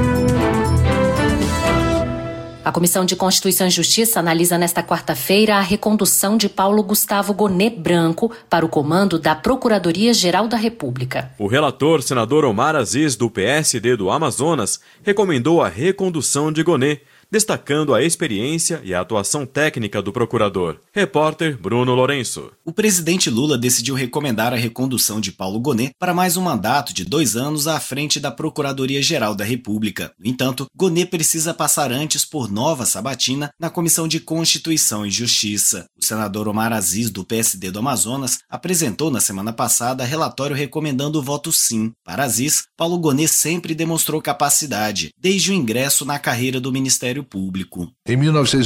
A Comissão de Constituição e Justiça analisa nesta quarta-feira a recondução de Paulo Gustavo Gonet Branco para o comando da Procuradoria-Geral da República. O relator, senador Omar Aziz, do PSD do Amazonas, recomendou a recondução de Gonet, destacando a experiência e a atuação técnica do procurador. Repórter Bruno Lourenço. O presidente Lula decidiu recomendar a recondução de Paulo Gonet para mais um mandato de 2 anos à frente da Procuradoria-Geral da República. No entanto, Gonet precisa passar antes por nova sabatina na Comissão de Constituição e Justiça. O senador Omar Aziz, do PSD do Amazonas, apresentou na semana passada relatório recomendando o voto sim. Para Aziz, Paulo Gonet sempre demonstrou capacidade, desde o ingresso na carreira do Ministério Público. Em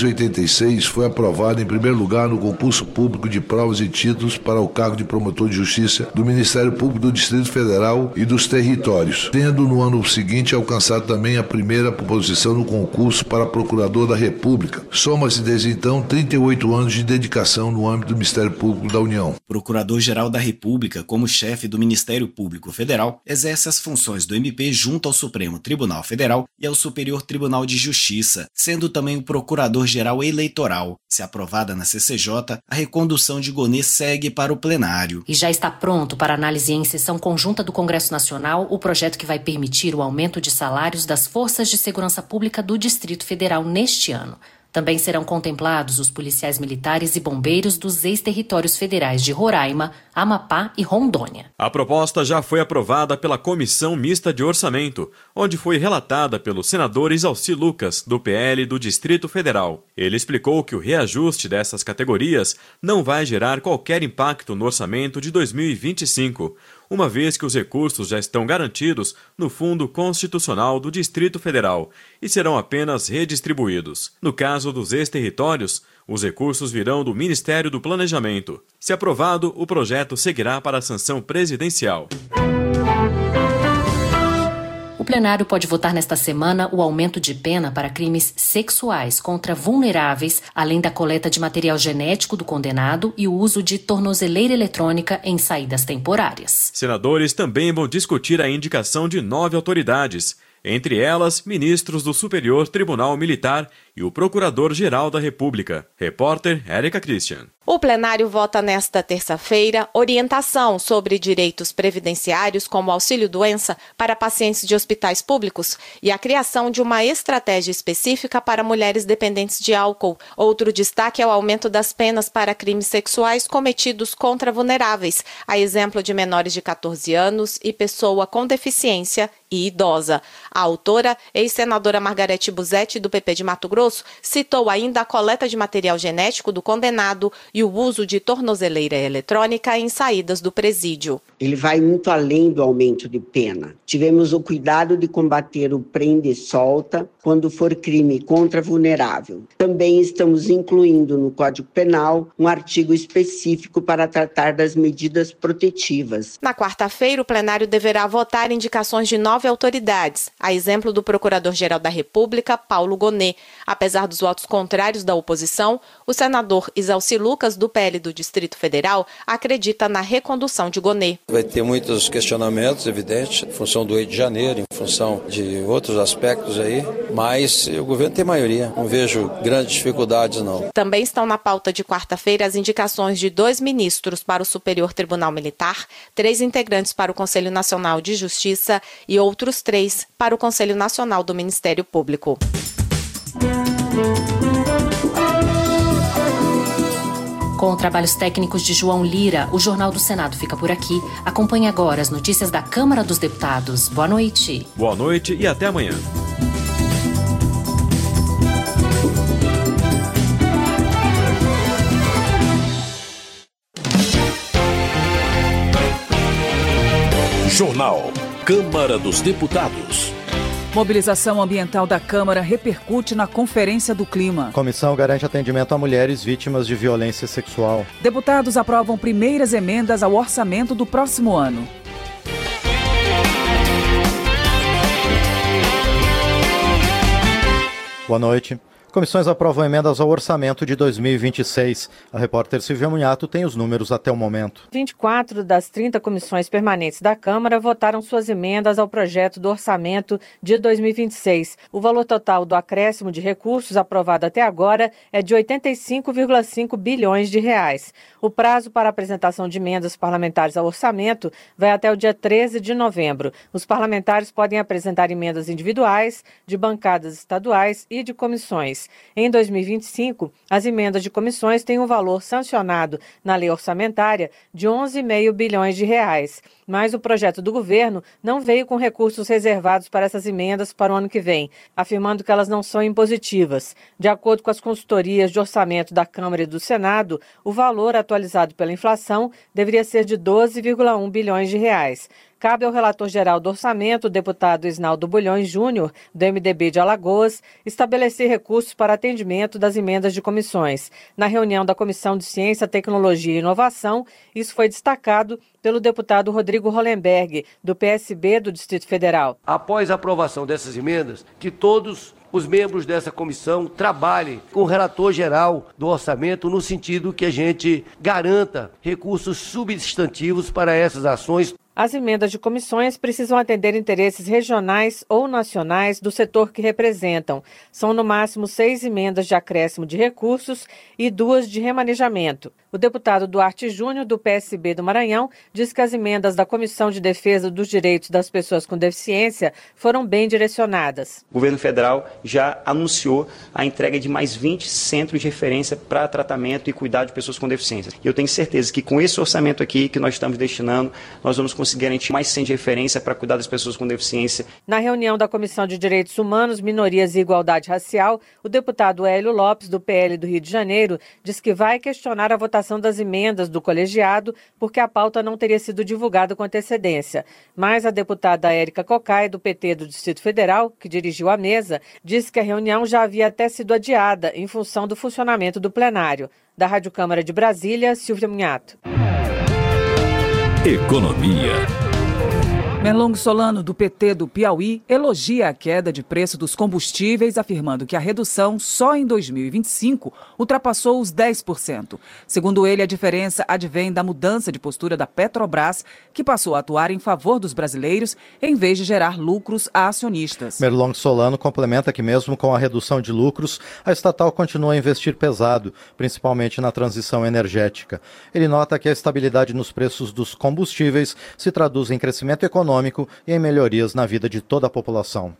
1986, foi aprovado em primeiro lugar no concurso público de provas e títulos para o cargo de promotor de justiça do Ministério Público do Distrito Federal e dos Territórios, tendo no ano seguinte alcançado também a primeira posição no concurso para procurador da República. Soma-se desde então 38 anos de dedicação no âmbito do Ministério Público da União. Procurador-Geral da República, como chefe do Ministério Público Federal, exerce as funções do MP junto ao Supremo Tribunal Federal e ao Superior Tribunal de Justiça, sendo também o Procurador-Geral Eleitoral. Se aprovada na CCJ, a recondução de Gonet segue para o plenário. E já está pronto para análise em sessão conjunta do Congresso Nacional o projeto que vai permitir o aumento de salários das Forças de Segurança Pública do Distrito Federal neste ano. Também serão contemplados os policiais militares e bombeiros dos ex-territórios federais de Roraima, Amapá e Rondônia. A proposta já foi aprovada pela Comissão Mista de Orçamento, onde foi relatada pelo senador Isalci Lucas, do PL do Distrito Federal. Ele explicou que o reajuste dessas categorias não vai gerar qualquer impacto no orçamento de 2025, uma vez que os recursos já estão garantidos no Fundo Constitucional do Distrito Federal e serão apenas redistribuídos. No caso dos ex-territórios, os recursos virão do Ministério do Planejamento. Se aprovado, o projeto seguirá para a sanção presidencial. O plenário pode votar nesta semana o aumento de pena para crimes sexuais contra vulneráveis, além da coleta de material genético do condenado e o uso de tornozeleira eletrônica em saídas temporárias. Senadores também vão discutir a indicação de 9 autoridades, entre elas ministros do Superior Tribunal Militar e o Procurador-Geral da República. Repórter Érica Christian. O plenário vota nesta terça-feira orientação sobre direitos previdenciários como auxílio-doença para pacientes de hospitais públicos e a criação de uma estratégia específica para mulheres dependentes de álcool. Outro destaque é o aumento das penas para crimes sexuais cometidos contra vulneráveis, a exemplo de menores de 14 anos e pessoa com deficiência e idosa. A autora, ex-senadora Margarete Busetti, do PP de Mato Grosso, citou ainda a coleta de material genético do condenado e o uso de tornozeleira eletrônica em saídas do presídio. Ele vai muito além do aumento de pena. Tivemos o cuidado de combater o prende e solta quando for crime contra vulnerável. Também estamos incluindo no Código Penal um artigo específico para tratar das medidas protetivas. Na quarta-feira, o plenário deverá votar indicações de 9 autoridades, a exemplo do Procurador-Geral da República, Paulo Gonet. Apesar dos votos contrários da oposição, o senador Isalci Lucas, do PL do Distrito Federal, acredita na recondução de Gonet. Vai ter muitos questionamentos, evidente, em função do 8 de janeiro, em função de outros aspectos aí, mas o governo tem maioria, não vejo grandes dificuldades não. Também estão na pauta de quarta-feira as indicações de 2 ministros para o Superior Tribunal Militar, 3 integrantes para o Conselho Nacional de Justiça e outros 3 para o Conselho Nacional do Ministério Público. Com trabalhos técnicos de João Lira, o Jornal do Senado fica por aqui. Acompanhe agora as notícias da Câmara dos Deputados. Boa noite. Boa noite e até amanhã. Jornal Câmara dos Deputados. Mobilização ambiental da Câmara repercute na Conferência do Clima. Comissão garante atendimento a mulheres vítimas de violência sexual. Deputados aprovam primeiras emendas ao orçamento do próximo ano. Boa noite. Comissões aprovam emendas ao orçamento de 2026. A repórter Silvia Munhato tem os números até o momento. 24 das 30 comissões permanentes da Câmara votaram suas emendas ao projeto do orçamento de 2026. O valor total do acréscimo de recursos aprovado até agora é de 85,5 bilhões de reais. O prazo para apresentação de emendas parlamentares ao orçamento vai até o dia 13 de novembro. Os parlamentares podem apresentar emendas individuais, de bancadas estaduais e de comissões. Em 2025, as emendas de comissões têm um valor sancionado na lei orçamentária de 11,5 bilhões de reais. Mas o projeto do governo não veio com recursos reservados para essas emendas para o ano que vem, afirmando que elas não são impositivas. De acordo com as consultorias de orçamento da Câmara e do Senado, o valor atualizado pela inflação deveria ser de 12,1 bilhões de reais. Cabe ao relator-geral do orçamento, o deputado Isnaldo Bulhões Júnior, do MDB de Alagoas, estabelecer recursos para atendimento das emendas de comissões. Na reunião da Comissão de Ciência, Tecnologia e Inovação, isso foi destacado pelo deputado Rodrigo Hollenberg, do PSB do Distrito Federal. Após a aprovação dessas emendas, que todos os membros dessa comissão trabalhem com o relator-geral do orçamento no sentido que a gente garanta recursos substantivos para essas ações. As emendas de comissões precisam atender interesses regionais ou nacionais do setor que representam. São no máximo 6 emendas de acréscimo de recursos e 2 de remanejamento. O deputado Duarte Júnior, do PSB do Maranhão, diz que as emendas da Comissão de Defesa dos Direitos das Pessoas com Deficiência foram bem direcionadas. O governo federal já anunciou a entrega de mais 20 centros de referência para tratamento e cuidado de pessoas com deficiência. E eu tenho certeza que com esse orçamento aqui que nós estamos destinando, nós vamos conseguir garantir mais centros de referência para cuidar das pessoas com deficiência. Na reunião da Comissão de Direitos Humanos, Minorias e Igualdade Racial, o deputado Hélio Lopes, do PL do Rio de Janeiro, diz que vai questionar a votação das emendas do colegiado porque a pauta não teria sido divulgada com antecedência. Mas a deputada Érica Cocai, do PT do Distrito Federal, que dirigiu a mesa, disse que a reunião já havia até sido adiada em função do funcionamento do plenário. Da Rádio Câmara de Brasília, Silvia Munhato. Economia. Merlong Solano, do PT do Piauí, elogia a queda de preço dos combustíveis, afirmando que a redução só em 2025 ultrapassou os 10%. Segundo ele, a diferença advém da mudança de postura da Petrobras, que passou a atuar em favor dos brasileiros em vez de gerar lucros a acionistas. Merlong Solano complementa que mesmo com a redução de lucros, a estatal continua a investir pesado, principalmente na transição energética. Ele nota que a estabilidade nos preços dos combustíveis se traduz em crescimento econômico e em melhorias na vida de toda a população.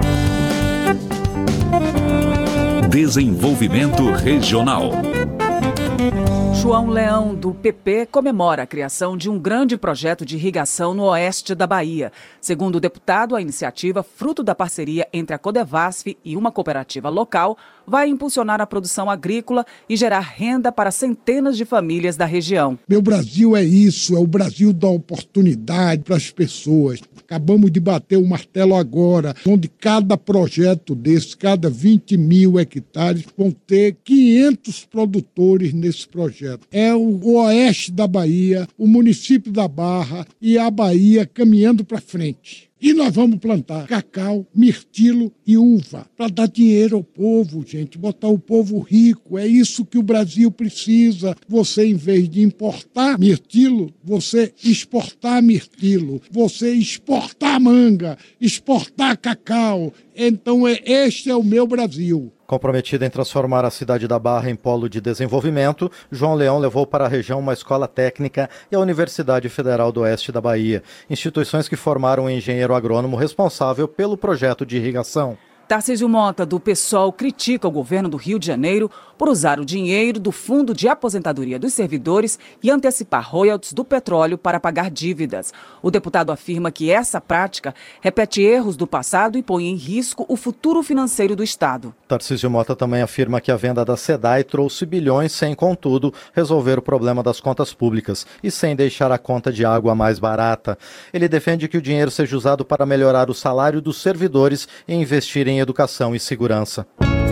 Desenvolvimento regional. João Leão, do PP, comemora a criação de um grande projeto de irrigação no oeste da Bahia. Segundo o deputado, a iniciativa, fruto da parceria entre a Codevasf e uma cooperativa local, vai impulsionar a produção agrícola e gerar renda para centenas de famílias da região. Meu Brasil é isso, é o Brasil da oportunidade para as pessoas. Acabamos de bater o martelo agora, onde cada projeto desse, cada 20 mil hectares, vão ter 500 produtores nesse projeto. É o oeste da Bahia, o município da Barra e a Bahia caminhando para frente. E nós vamos plantar cacau, mirtilo e uva para dar dinheiro ao povo, gente, botar o povo rico. É isso que o Brasil precisa. Você, em vez de importar mirtilo, você exportar mirtilo, você exportar manga, exportar cacau. Então, este é o meu Brasil. Comprometido em transformar a cidade da Barra em polo de desenvolvimento, João Leão levou para a região uma escola técnica e a Universidade Federal do Oeste da Bahia, instituições que formaram um engenheiro agrônomo responsável pelo projeto de irrigação. Tarcísio Mota, do PSOL, critica o governo do Rio de Janeiro por usar o dinheiro do Fundo de Aposentadoria dos Servidores e antecipar royalties do petróleo para pagar dívidas. O deputado afirma que essa prática repete erros do passado e põe em risco o futuro financeiro do Estado. Tarcísio Mota também afirma que a venda da SEDAI trouxe bilhões sem, contudo, resolver o problema das contas públicas e sem deixar a conta de água mais barata. Ele defende que o dinheiro seja usado para melhorar o salário dos servidores e investir em educação e segurança.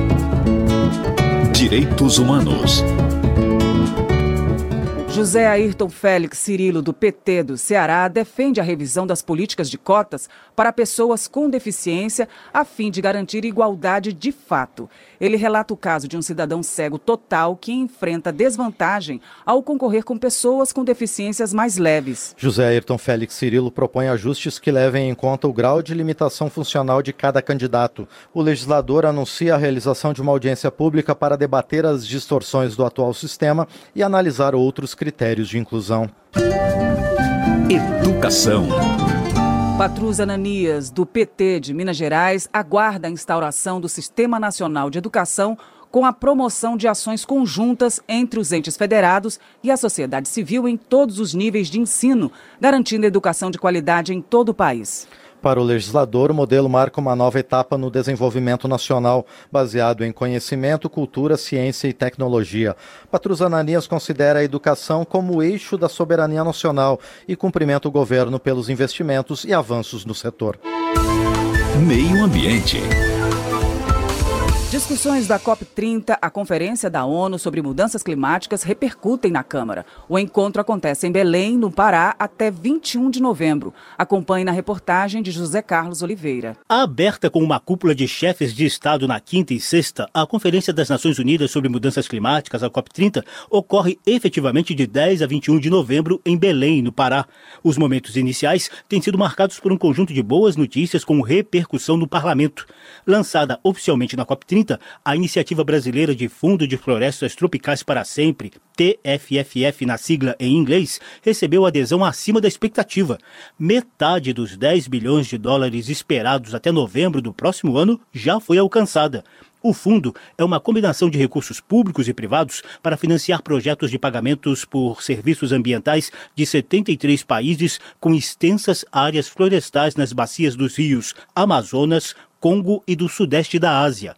Direitos Humanos. José Ayrton Félix Cirilo, do PT do Ceará, defende a revisão das políticas de cotas para pessoas com deficiência, a fim de garantir igualdade de fato. Ele relata o caso de um cidadão cego total que enfrenta desvantagem ao concorrer com pessoas com deficiências mais leves. José Ayrton Félix Cirilo propõe ajustes que levem em conta o grau de limitação funcional de cada candidato. O legislador anuncia a realização de uma audiência pública para debater as distorções do atual sistema e analisar outros critérios de inclusão. Educação. Patrus Ananias, do PT de Minas Gerais, aguarda a instauração do Sistema Nacional de Educação com a promoção de ações conjuntas entre os entes federados e a sociedade civil em todos os níveis de ensino, garantindo educação de qualidade em todo o país. Para o legislador, o modelo marca uma nova etapa no desenvolvimento nacional, baseado em conhecimento, cultura, ciência e tecnologia. Patrus Ananias considera a educação como o eixo da soberania nacional e cumprimenta o governo pelos investimentos e avanços no setor. Meio Ambiente. Discussões da COP30, a Conferência da ONU sobre Mudanças Climáticas, repercutem na Câmara. O encontro acontece em Belém, no Pará, até 21 de novembro. Acompanhe na reportagem de José Carlos Oliveira. Aberta com uma cúpula de chefes de Estado na quinta e sexta, a Conferência das Nações Unidas sobre Mudanças Climáticas, a COP30, ocorre efetivamente de 10 a 21 de novembro em Belém, no Pará. Os momentos iniciais têm sido marcados por um conjunto de boas notícias com repercussão no Parlamento. Lançada oficialmente na COP30, a Iniciativa Brasileira de Fundo de Florestas Tropicais para Sempre, TFFF na sigla em inglês, recebeu adesão acima da expectativa. Metade dos 10 bilhões de dólares esperados até novembro do próximo ano já foi alcançada. O fundo é uma combinação de recursos públicos e privados para financiar projetos de pagamentos por serviços ambientais de 73 países com extensas áreas florestais nas bacias dos rios Amazonas, Congo e do Sudeste da Ásia.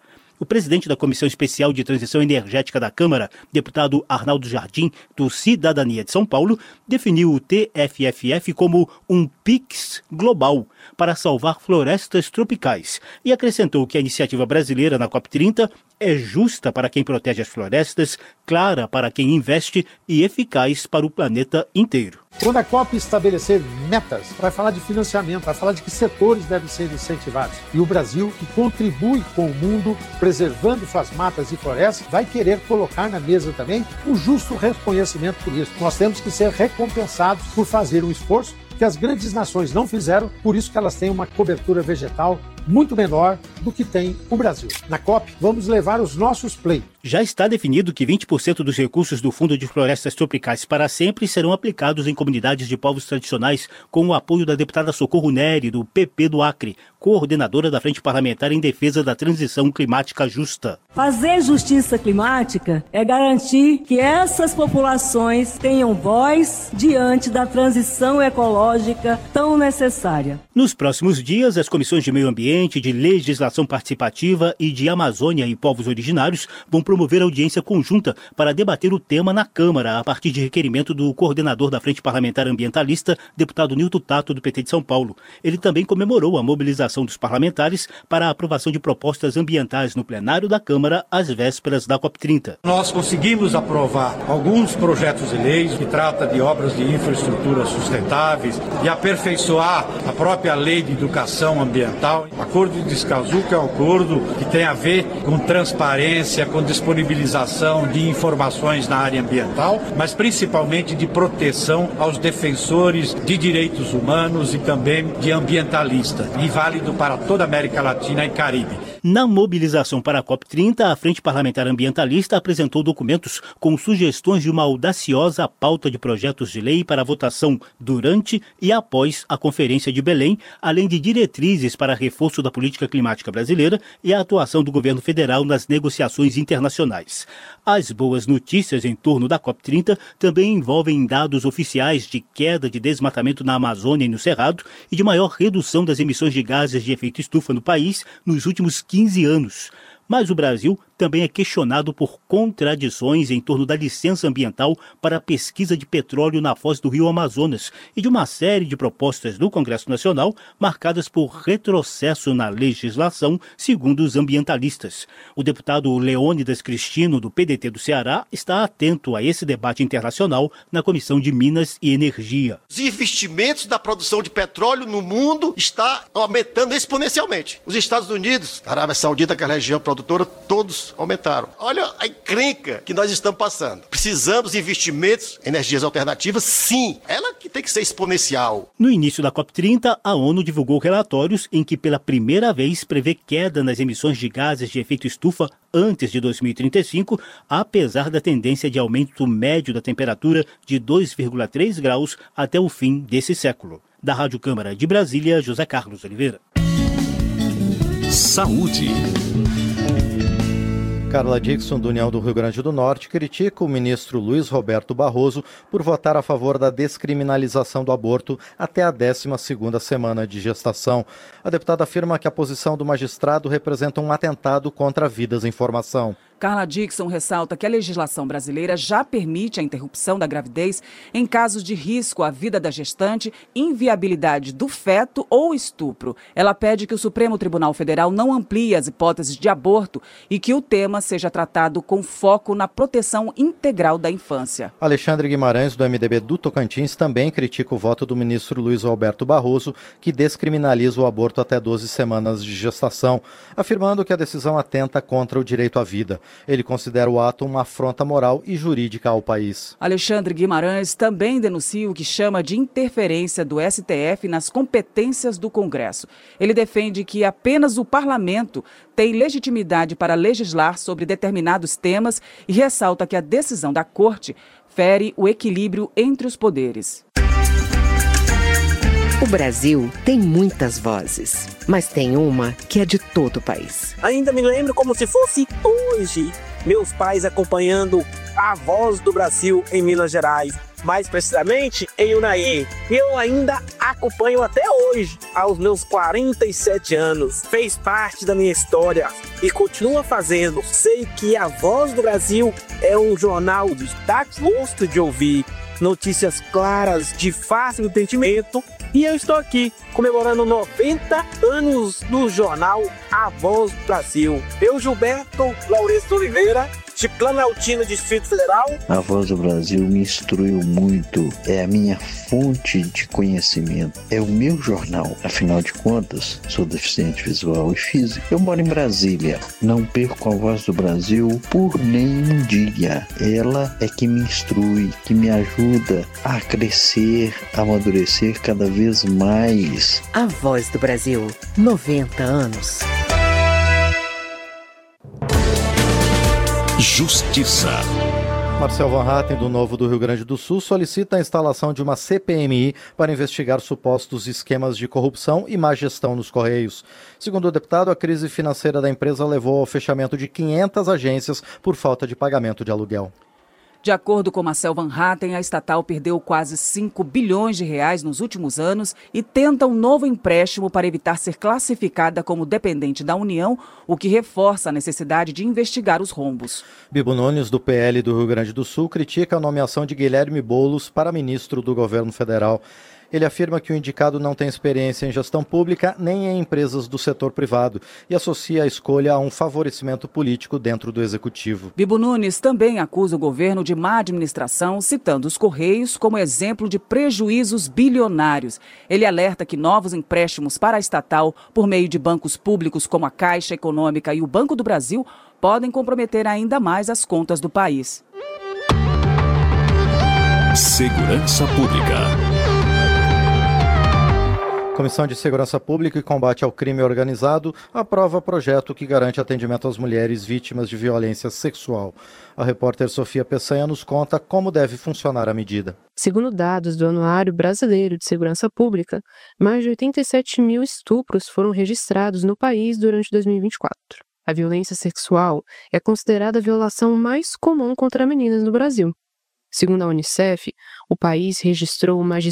O presidente da Comissão Especial de Transição Energética da Câmara, deputado Arnaldo Jardim, do Cidadania de São Paulo, definiu o TFFF como um PIX global para salvar florestas tropicais e acrescentou que a iniciativa brasileira na COP30 é justa para quem protege as florestas, clara para quem investe e eficaz para o planeta inteiro. Quando a COP estabelecer metas, vai falar de financiamento, vai falar de que setores devem ser incentivados. E o Brasil, que contribui com o mundo, preservando suas matas e florestas, vai querer colocar na mesa também um justo reconhecimento por isso. Nós temos que ser recompensados por fazer um esforço que as grandes nações não fizeram, por isso que elas têm uma cobertura vegetal muito menor do que tem o Brasil. Na COP, vamos levar os nossos pleitos. Já está definido que 20% dos recursos do Fundo de Florestas Tropicais para Sempre serão aplicados em comunidades de povos tradicionais, com o apoio da deputada Socorro Neri, do PP do Acre, coordenadora da Frente Parlamentar em Defesa da Transição Climática Justa. Fazer justiça climática é garantir que essas populações tenham voz diante da transição ecológica tão necessária. Nos próximos dias, as comissões de Meio Ambiente, de Legislação Participativa e de Amazônia e Povos Originários vão promover audiência conjunta para debater o tema na Câmara, a partir de requerimento do coordenador da Frente Parlamentar Ambientalista, deputado Nilton Tato, do PT de São Paulo. Ele também comemorou a mobilização dos parlamentares para a aprovação de propostas ambientais no plenário da Câmara às vésperas da COP30. Nós conseguimos aprovar alguns projetos de leis que tratam de obras de infraestrutura sustentáveis e aperfeiçoar a própria lei de educação ambiental. O Acordo de Escazú, que é um acordo que tem a ver com transparência, com disponibilização de informações na área ambiental, mas principalmente de proteção aos defensores de direitos humanos e também de ambientalistas, e válido para toda a América Latina e Caribe. Na mobilização para a COP30, a Frente Parlamentar Ambientalista apresentou documentos com sugestões de uma audaciosa pauta de projetos de lei para votação durante e após a Conferência de Belém, além de diretrizes para reforço da política climática brasileira e a atuação do governo federal nas negociações internacionais. As boas notícias em torno da COP30 também envolvem dados oficiais de queda de desmatamento na Amazônia e no Cerrado e de maior redução das emissões de gases de efeito estufa no país nos últimos 15 anos. Mas o Brasil também é questionado por contradições em torno da licença ambiental para a pesquisa de petróleo na foz do rio Amazonas e de uma série de propostas do Congresso Nacional marcadas por retrocesso na legislação, segundo os ambientalistas. O deputado Leônidas Cristino, do PDT do Ceará, está atento a esse debate internacional na Comissão de Minas e Energia. Os investimentos da produção de petróleo no mundo está aumentando exponencialmente. Os Estados Unidos, a Arábia Saudita, que é a região produtora, todos aumentaram. Olha a encrenca que nós estamos passando. Precisamos de investimentos em energias alternativas, sim. Ela que tem que ser exponencial. No início da COP30, a ONU divulgou relatórios em que pela primeira vez prevê queda nas emissões de gases de efeito estufa antes de 2035, apesar da tendência de aumento médio da temperatura de 2,3 graus até o fim desse século. Da Rádio Câmara de Brasília, José Carlos Oliveira. Saúde. Carla Dixon, do União do Rio Grande do Norte, critica o ministro Luiz Roberto Barroso por votar a favor da descriminalização do aborto até a 12ª semana de gestação. A deputada afirma que a posição do magistrado representa um atentado contra vidas em formação. Carla Dixon ressalta que a legislação brasileira já permite a interrupção da gravidez em casos de risco à vida da gestante, inviabilidade do feto ou estupro. Ela pede que o Supremo Tribunal Federal não amplie as hipóteses de aborto e que o tema seja tratado com foco na proteção integral da infância. Alexandre Guimarães, do MDB do Tocantins, também critica o voto do ministro Luiz Roberto Barroso, que descriminaliza o aborto até 12 semanas de gestação, afirmando que a decisão atenta contra o direito à vida. Ele considera o ato uma afronta moral e jurídica ao país. Alexandre Guimarães também denuncia o que chama de interferência do STF nas competências do Congresso. Ele defende que apenas o parlamento tem legitimidade para legislar sobre determinados temas e ressalta que a decisão da Corte fere o equilíbrio entre os poderes. O Brasil tem muitas vozes, mas tem uma que é de todo o país. Ainda me lembro como se fosse hoje. Meus pais acompanhando a Voz do Brasil em Minas Gerais. mais precisamente em Unai, que eu ainda acompanho até hoje, aos meus 47 anos. Fez parte da minha história e continua fazendo. Sei que a Voz do Brasil é um jornal que dá gosto de ouvir, notícias claras, de fácil entendimento. E eu estou aqui comemorando 90 anos do jornal A Voz do Brasil. Eu, Gilberto Lourenço Oliveira, de Planaltina, Distrito Federal. A Voz do Brasil me instruiu muito, é a minha fonte de conhecimento, é o meu jornal. Afinal de contas, sou deficiente visual e físico. Eu moro em Brasília, não perco a Voz do Brasil por nenhum dia. Ela é que me instrui, que me ajuda a crescer, a amadurecer cada vez mais. A Voz do Brasil, 90 anos. Justiça. Marcel Van Hatten, do Novo do Rio Grande do Sul, solicita a instalação de uma CPMI para investigar supostos esquemas de corrupção e má gestão nos Correios. Segundo o deputado, a crise financeira da empresa levou ao fechamento de 500 agências por falta de pagamento de aluguel. De acordo com Marcel Van Hatten, a estatal perdeu quase 5 bilhões de reais nos últimos anos e tenta um novo empréstimo para evitar ser classificada como dependente da União, o que reforça a necessidade de investigar os rombos. Bibo Nunes, do PL do Rio Grande do Sul, critica a nomeação de Guilherme Boulos para ministro do governo federal. Ele afirma que o indicado não tem experiência em gestão pública nem em empresas do setor privado e associa a escolha a um favorecimento político dentro do executivo. Bibo Nunes também acusa o governo de má administração, citando os Correios como exemplo de prejuízos bilionários. Ele alerta que novos empréstimos para a estatal, por meio de bancos públicos como a Caixa Econômica e o Banco do Brasil, podem comprometer ainda mais as contas do país. Segurança Pública. A Comissão de Segurança Pública e Combate ao Crime Organizado aprova projeto que garante atendimento às mulheres vítimas de violência sexual. A repórter Sofia Peçanha nos conta como deve funcionar a medida. Segundo dados do Anuário Brasileiro de Segurança Pública, mais de 87 mil estupros foram registrados no país durante 2024. A violência sexual é considerada a violação mais comum contra meninas no Brasil. Segundo a Unicef, o país registrou mais de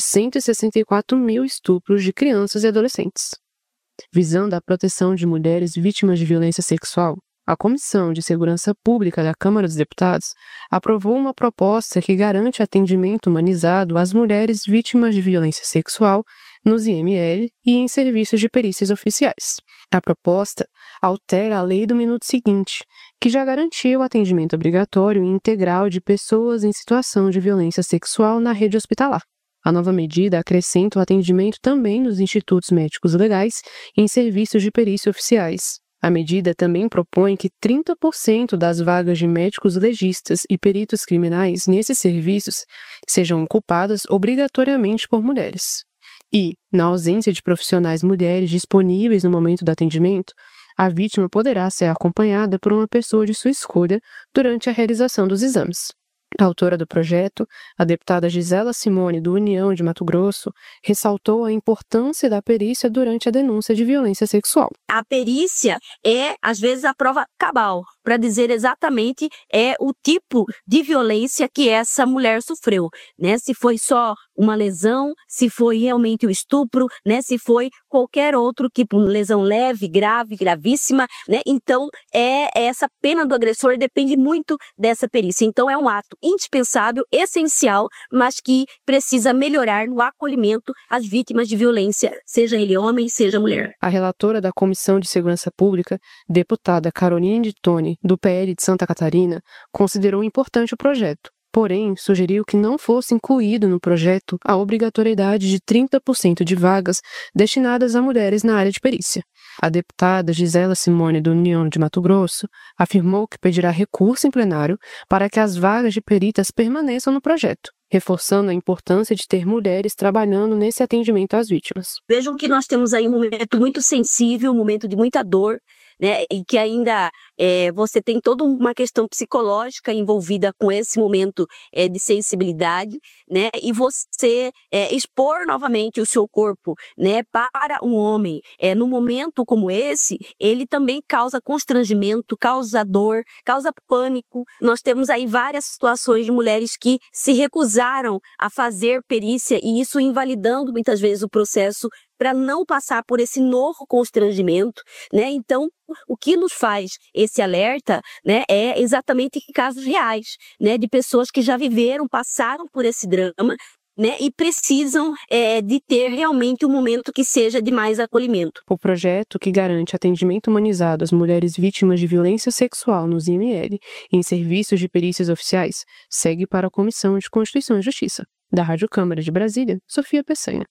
164 mil estupros de crianças e adolescentes. Visando a proteção de mulheres vítimas de violência sexual, a Comissão de Segurança Pública da Câmara dos Deputados aprovou uma proposta que garante atendimento humanizado às mulheres vítimas de violência sexual nos IML e em serviços de perícias oficiais. A proposta altera a lei do minuto seguinte, que já garantia o atendimento obrigatório e integral de pessoas em situação de violência sexual na rede hospitalar. A nova medida acrescenta o atendimento também nos institutos médicos legais e em serviços de perícia oficiais. A medida também propõe que 30% das vagas de médicos legistas e peritos criminais nesses serviços sejam ocupadas obrigatoriamente por mulheres. E, na ausência de profissionais mulheres disponíveis no momento do atendimento, a vítima poderá ser acompanhada por uma pessoa de sua escolha durante a realização dos exames. A autora do projeto, a deputada Gisela Simone, do União de Mato Grosso, ressaltou a importância da perícia durante a denúncia de violência sexual. A perícia é, às vezes, a prova cabal, para dizer exatamente o tipo de violência que essa mulher sofreu, né? Se foi só uma lesão, se foi realmente o estupro, né? Se foi qualquer outro tipo, lesão leve, grave, gravíssima, né? Então, essa pena do agressor depende muito dessa perícia. Então, é um ato indispensável, essencial, mas que precisa melhorar no acolhimento às vítimas de violência, seja ele homem, seja mulher. A relatora da Comissão de Segurança Pública, deputada Caroline de Tone, do PL de Santa Catarina, considerou importante o projeto. Porém, sugeriu que não fosse incluído no projeto a obrigatoriedade de 30% de vagas destinadas a mulheres na área de perícia. A deputada Gisela Simone, do União de Mato Grosso, afirmou que pedirá recurso em plenário para que as vagas de peritas permaneçam no projeto, reforçando a importância de ter mulheres trabalhando nesse atendimento às vítimas. Vejam que nós temos aí um momento muito sensível, um momento de muita dor, né, e que ainda você tem toda uma questão psicológica envolvida com esse momento de sensibilidade, né? E você expor novamente o seu corpo, né, para um homem, num momento como esse, ele também causa constrangimento, causa dor, causa pânico. Nós temos aí várias situações de mulheres que se recusaram a fazer perícia e isso invalidando muitas vezes o processo para não passar por esse novo constrangimento, né? Então, o que nos faz esse alerta, né, é exatamente casos reais, né, de pessoas que já viveram, passaram por esse drama, né, e precisam de ter realmente um momento que seja de mais acolhimento. O projeto, que garante atendimento humanizado às mulheres vítimas de violência sexual nos IML e em serviços de perícias oficiais, segue para a Comissão de Constituição e Justiça. Da Rádio Câmara de Brasília, Sofia Peçanha.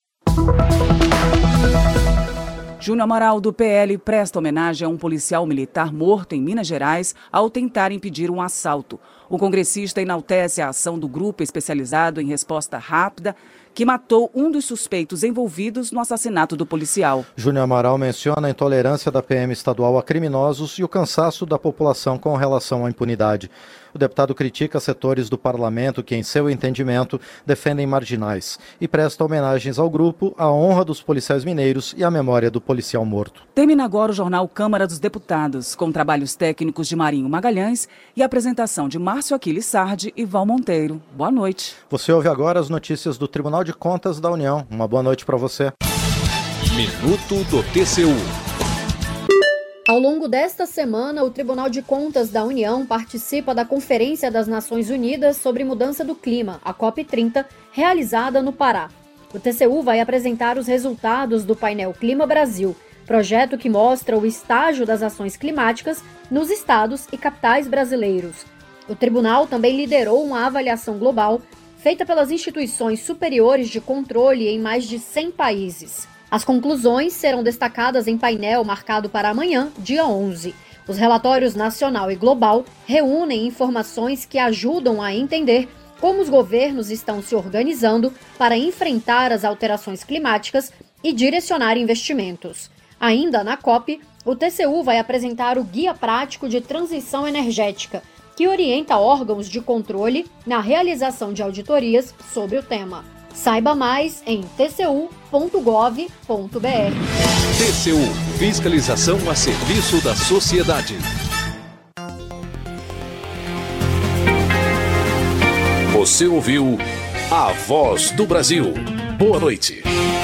Júnior Amaral, do PL, presta homenagem a um policial militar morto em Minas Gerais ao tentar impedir um assalto. O congressista enaltece a ação do grupo especializado em resposta rápida que matou um dos suspeitos envolvidos no assassinato do policial. Júnior Amaral menciona a intolerância da PM estadual a criminosos e o cansaço da população com relação à impunidade. O deputado critica setores do parlamento que, em seu entendimento, defendem marginais e presta homenagens ao grupo, à honra dos policiais mineiros e à memória do policial morto. Termina agora o jornal Câmara dos Deputados, com trabalhos técnicos de Marinho Magalhães e apresentação de Márcio Aquiles Sardi e Val Monteiro. Boa noite. Você ouve agora as notícias do Tribunal de Contas da União. Uma boa noite para você. Minuto do TCU. Ao longo desta semana, o Tribunal de Contas da União participa da Conferência das Nações Unidas sobre Mudança do Clima, a COP30, realizada no Pará. O TCU vai apresentar os resultados do painel Clima Brasil, projeto que mostra o estágio das ações climáticas nos estados e capitais brasileiros. O tribunal também liderou uma avaliação global feita pelas instituições superiores de controle em mais de 100 países. As conclusões serão destacadas em painel marcado para amanhã, dia 11. Os relatórios nacional e global reúnem informações que ajudam a entender como os governos estão se organizando para enfrentar as alterações climáticas e direcionar investimentos. Ainda na COP, o TCU vai apresentar o Guia Prático de Transição Energética, que orienta órgãos de controle na realização de auditorias sobre o tema. Saiba mais em tcu.gov.br. TCU – Fiscalização a serviço da sociedade. Você ouviu A Voz do Brasil. Boa noite.